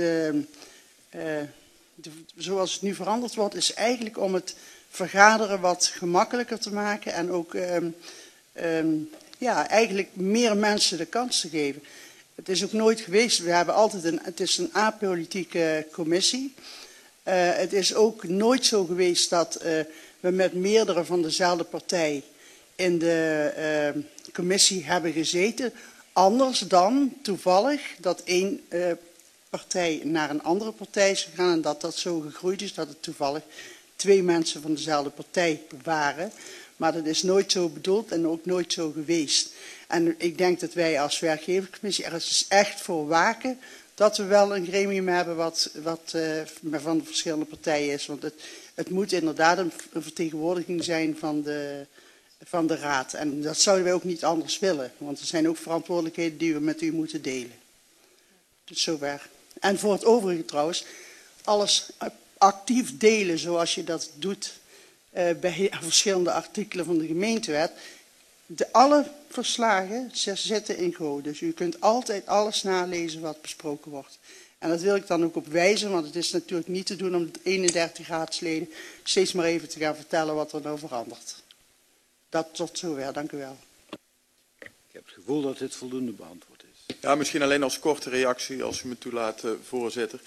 zoals het nu veranderd wordt, is eigenlijk om het vergaderen wat gemakkelijker te maken en ook eigenlijk meer mensen de kans te geven. Het is ook nooit geweest, we hebben altijd het is een apolitieke commissie. Het is ook nooit zo geweest dat we met meerdere van dezelfde partij in de commissie hebben gezeten. Anders dan toevallig dat één partij naar een andere partij is gegaan en dat zo gegroeid is dat het toevallig twee mensen van dezelfde partij waren. Maar dat is nooit zo bedoeld en ook nooit zo geweest. En ik denk dat wij als werkgeverscommissie er dus echt voor waken dat we wel een gremium hebben wat van de verschillende partijen is. Want het moet inderdaad een vertegenwoordiging zijn van de raad. En dat zouden wij ook niet anders willen. Want er zijn ook verantwoordelijkheden die we met u moeten delen. Tot zover. En voor het overige trouwens, alles actief delen zoals je dat doet bij verschillende artikelen van de gemeentewet. Alle verslagen zitten in Go. Dus u kunt altijd alles nalezen wat besproken wordt. En dat wil ik dan ook op wijzen, want het is natuurlijk niet te doen om de 31 raadsleden steeds maar even te gaan vertellen wat er nou verandert. Dat tot zover, dank u wel. Ik heb het gevoel dat dit voldoende beantwoord is. Ja, misschien alleen als korte reactie, als u me toelaat, voorzitter.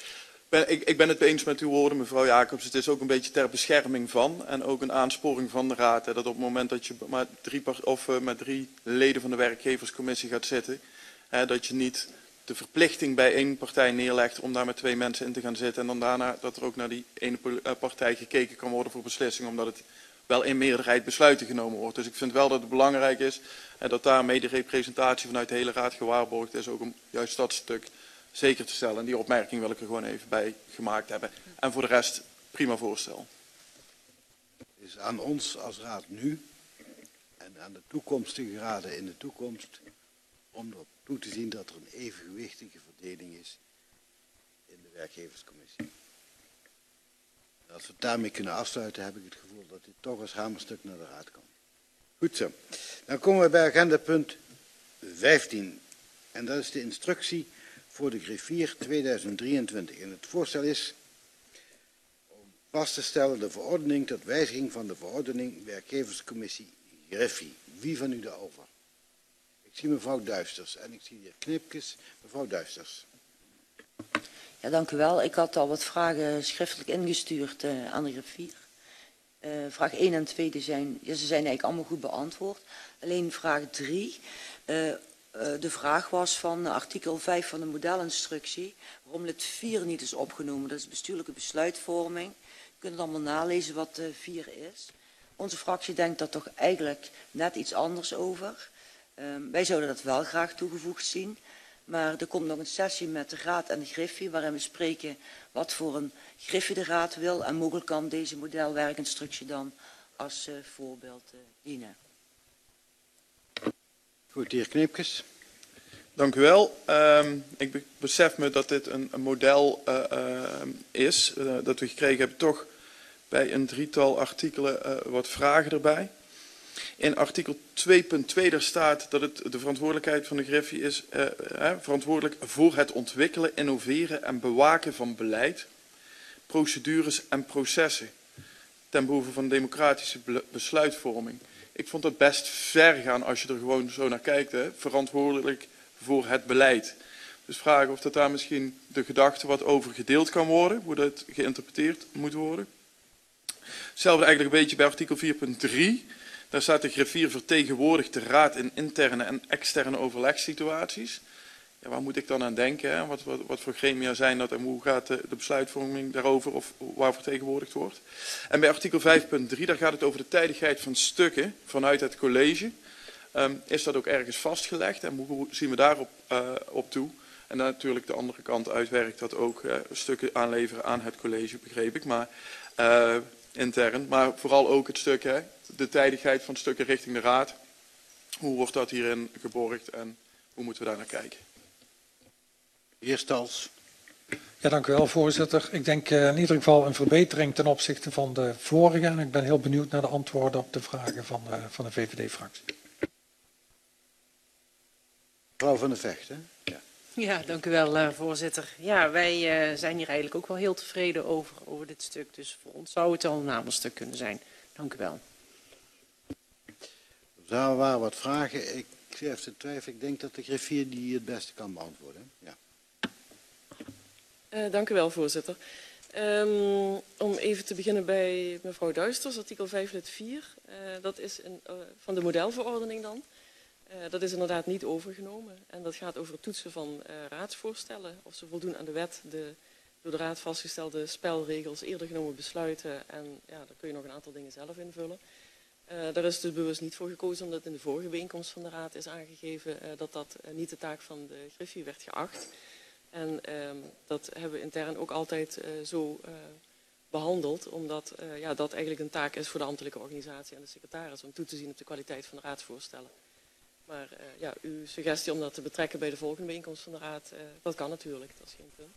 Ik ben het eens met uw woorden, mevrouw Jacobs. Het is ook een beetje ter bescherming van en ook een aansporing van de Raad. Hè, dat op het moment dat je met 3 leden van de werkgeverscommissie gaat zitten, dat je niet de verplichting bij één partij neerlegt om daar met 2 mensen in te gaan zitten. En dan daarna dat er ook naar die ene partij gekeken kan worden voor beslissingen, omdat het wel in meerderheid besluiten genomen wordt. Dus ik vind wel dat het belangrijk is dat daarmee de representatie vanuit de hele Raad gewaarborgd is, ook om juist dat stuk zeker te stellen. En die opmerking wil ik er gewoon even bij gemaakt hebben. En voor de rest, prima voorstel. Het is aan ons als Raad nu en aan de toekomstige raden in de toekomst om erop toe te zien dat er een evengewichtige verdeling is in de werkgeverscommissie. En als we het daarmee kunnen afsluiten, heb ik het gevoel dat dit toch als hamerstuk naar de Raad komt. Goed zo. Dan komen we bij agendapunt 15. En dat is de instructie voor de griffier 2023. En het voorstel is om vast te stellen de verordening tot wijziging van de verordening werkgeverscommissie Griffie. Wie van u daarover? Ik zie mevrouw Duisters en ik zie de heer Knipkes. Mevrouw Duisters. Ja, dank u wel. Ik had al wat vragen schriftelijk ingestuurd aan de griffier. Vraag 1 en 2 ze zijn eigenlijk allemaal goed beantwoord. Alleen vraag 3. De vraag was van artikel 5 van de modelinstructie, waarom lid 4 niet is opgenomen. Dat is bestuurlijke besluitvorming. Je kunt het allemaal nalezen wat 4 is. Onze fractie denkt daar toch eigenlijk net iets anders over. Wij zouden dat wel graag toegevoegd zien. Maar er komt nog een sessie met de Raad en de Griffie, waarin we spreken wat voor een Griffie de Raad wil. En mogelijk kan deze modelwerkinstructie dan als voorbeeld dienen. Goed, de heer Knipkes. Dank u wel. Ik besef me dat dit een model is dat we gekregen hebben, toch bij een 3-tal artikelen wat vragen erbij. In artikel 2.2 daar staat dat het de verantwoordelijkheid van de Griffie is verantwoordelijk voor het ontwikkelen, innoveren en bewaken van beleid, procedures en processen ten behoeve van democratische besluitvorming. Ik vond dat best ver gaan als je er gewoon zo naar kijkt, verantwoordelijk voor het beleid. Dus vragen of dat daar misschien de gedachte wat over gedeeld kan worden, hoe dat geïnterpreteerd moet worden. Hetzelfde eigenlijk een beetje bij artikel 4.3. Daar staat de griffier vertegenwoordigt de Raad in interne en externe overlegssituaties. Ja, waar moet ik dan aan denken? Hè? Wat voor gremia zijn dat en hoe gaat de besluitvorming daarover of waar vertegenwoordigd wordt? En bij artikel 5.3, daar gaat het over de tijdigheid van stukken vanuit het college. Is dat ook ergens vastgelegd en hoe zien we daarop op toe? En natuurlijk de andere kant uitwerkt dat ook stukken aanleveren aan het college, begreep ik. Maar intern, maar vooral ook het stuk, de tijdigheid van stukken richting de Raad. Hoe wordt dat hierin geborgd en hoe moeten we daar naar kijken? Heer Stals. Ja, dank u wel, voorzitter. Ik denk in ieder geval een verbetering ten opzichte van de vorige. En ik ben heel benieuwd naar de antwoorden op de vragen van de VVD-fractie. Mevrouw van der Vecht, hè? Ja. Ja, dank u wel, voorzitter. Ja, wij zijn hier eigenlijk ook wel heel tevreden over dit stuk. Dus voor ons zou het al een hamerstuk kunnen zijn. Dank u wel. Er waren wat vragen. Ik even te twijfelen. Ik denk dat de griffier die het beste kan beantwoorden. Ja. Dank u wel, voorzitter. Om even te beginnen bij mevrouw Duisters, artikel 5 lid 4. Dat is van de modelverordening dan. Dat is inderdaad niet overgenomen. En dat gaat over het toetsen van raadsvoorstellen. Of ze voldoen aan de wet, de door de Raad vastgestelde spelregels, eerder genomen besluiten. En ja, daar kun je nog een aantal dingen zelf invullen. Daar is dus bewust niet voor gekozen, omdat in de vorige bijeenkomst van de Raad is aangegeven dat dat niet de taak van de Griffie werd geacht. En dat hebben we intern ook altijd zo behandeld, omdat ja, dat eigenlijk een taak is voor de ambtelijke organisatie en de secretaris om toe te zien op de kwaliteit van de raadsvoorstellen. Maar ja, uw suggestie om dat te betrekken bij de volgende bijeenkomst van de Raad, dat kan natuurlijk, dat is geen punt.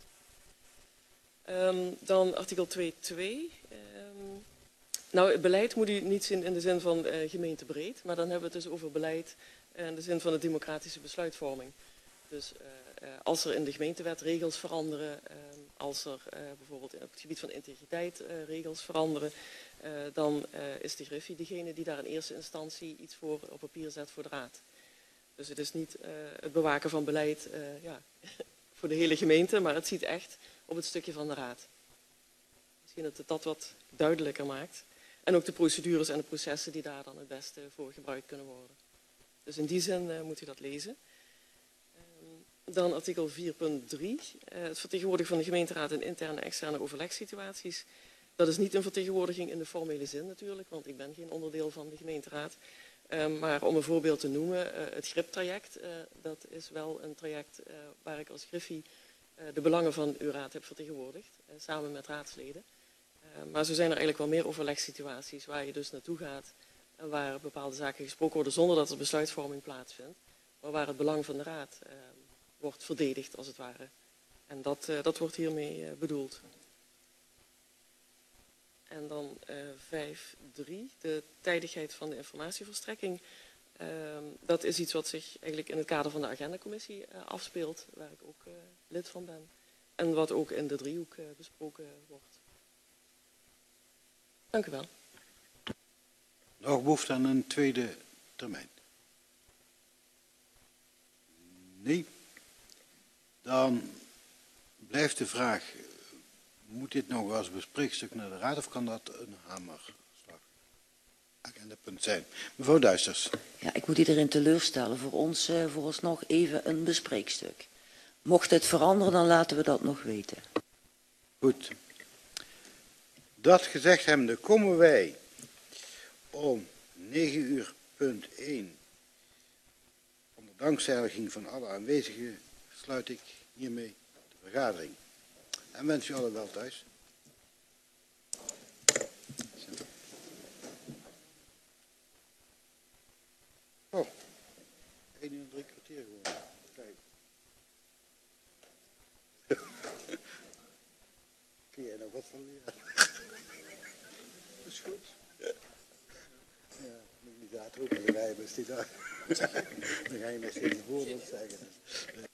Dan artikel 2.2. Nou, het beleid moet u niet zien in de zin van gemeentebreed, maar dan hebben we het dus over beleid in de zin van de democratische besluitvorming. Dus als er in de gemeentewet regels veranderen, als er bijvoorbeeld op het gebied van integriteit regels veranderen, dan is de Griffie degene die daar in eerste instantie iets voor op papier zet voor de Raad. Dus het is niet het bewaken van beleid ja, voor de hele gemeente, maar het ziet echt op het stukje van de Raad. Misschien dat het dat wat duidelijker maakt. En ook de procedures en de processen die daar dan het beste voor gebruikt kunnen worden. Dus in die zin moet u dat lezen. Dan artikel 4.3. Het vertegenwoordigen van de gemeenteraad in interne en externe overlegssituaties. Dat is niet een vertegenwoordiging in de formele zin natuurlijk, want ik ben geen onderdeel van de gemeenteraad. Maar om een voorbeeld te noemen, het GRIP-traject, dat is wel een traject waar ik als Griffie de belangen van uw raad heb vertegenwoordigd, samen met raadsleden. Maar zo zijn er eigenlijk wel meer overlegssituaties waar je dus naartoe gaat en waar bepaalde zaken gesproken worden zonder dat er besluitvorming plaatsvindt, maar waar het belang van de raad wordt verdedigd als het ware. En dat wordt hiermee bedoeld. En dan 5.3, de tijdigheid van de informatieverstrekking. Dat is iets wat zich eigenlijk in het kader van de agendacommissie afspeelt, waar ik ook lid van ben. En wat ook in de driehoek besproken wordt. Dank u wel. Nog behoefte aan een tweede termijn? Nee. Dan blijft de vraag, moet dit nog als bespreekstuk naar de raad of kan dat een hamerslag agendapunt zijn? Mevrouw Duisters. Ja, ik moet iedereen teleurstellen. Voor ons vooralsnog even een bespreekstuk. Mocht het veranderen, dan laten we dat nog weten. Goed. Dat gezegd hebbende komen wij om 9:01 onder dankzegging van alle aanwezigen sluit ik hiermee de vergadering. En wens u allen wel thuis. Oh, 1 uur en 3 kwartier gewoon. Kijk. Kun jij nog wat van leren? Dat is goed. Ja, moet je niet laten ook in de rij, dus die daar. Dan ga je met geen woorden zeggen.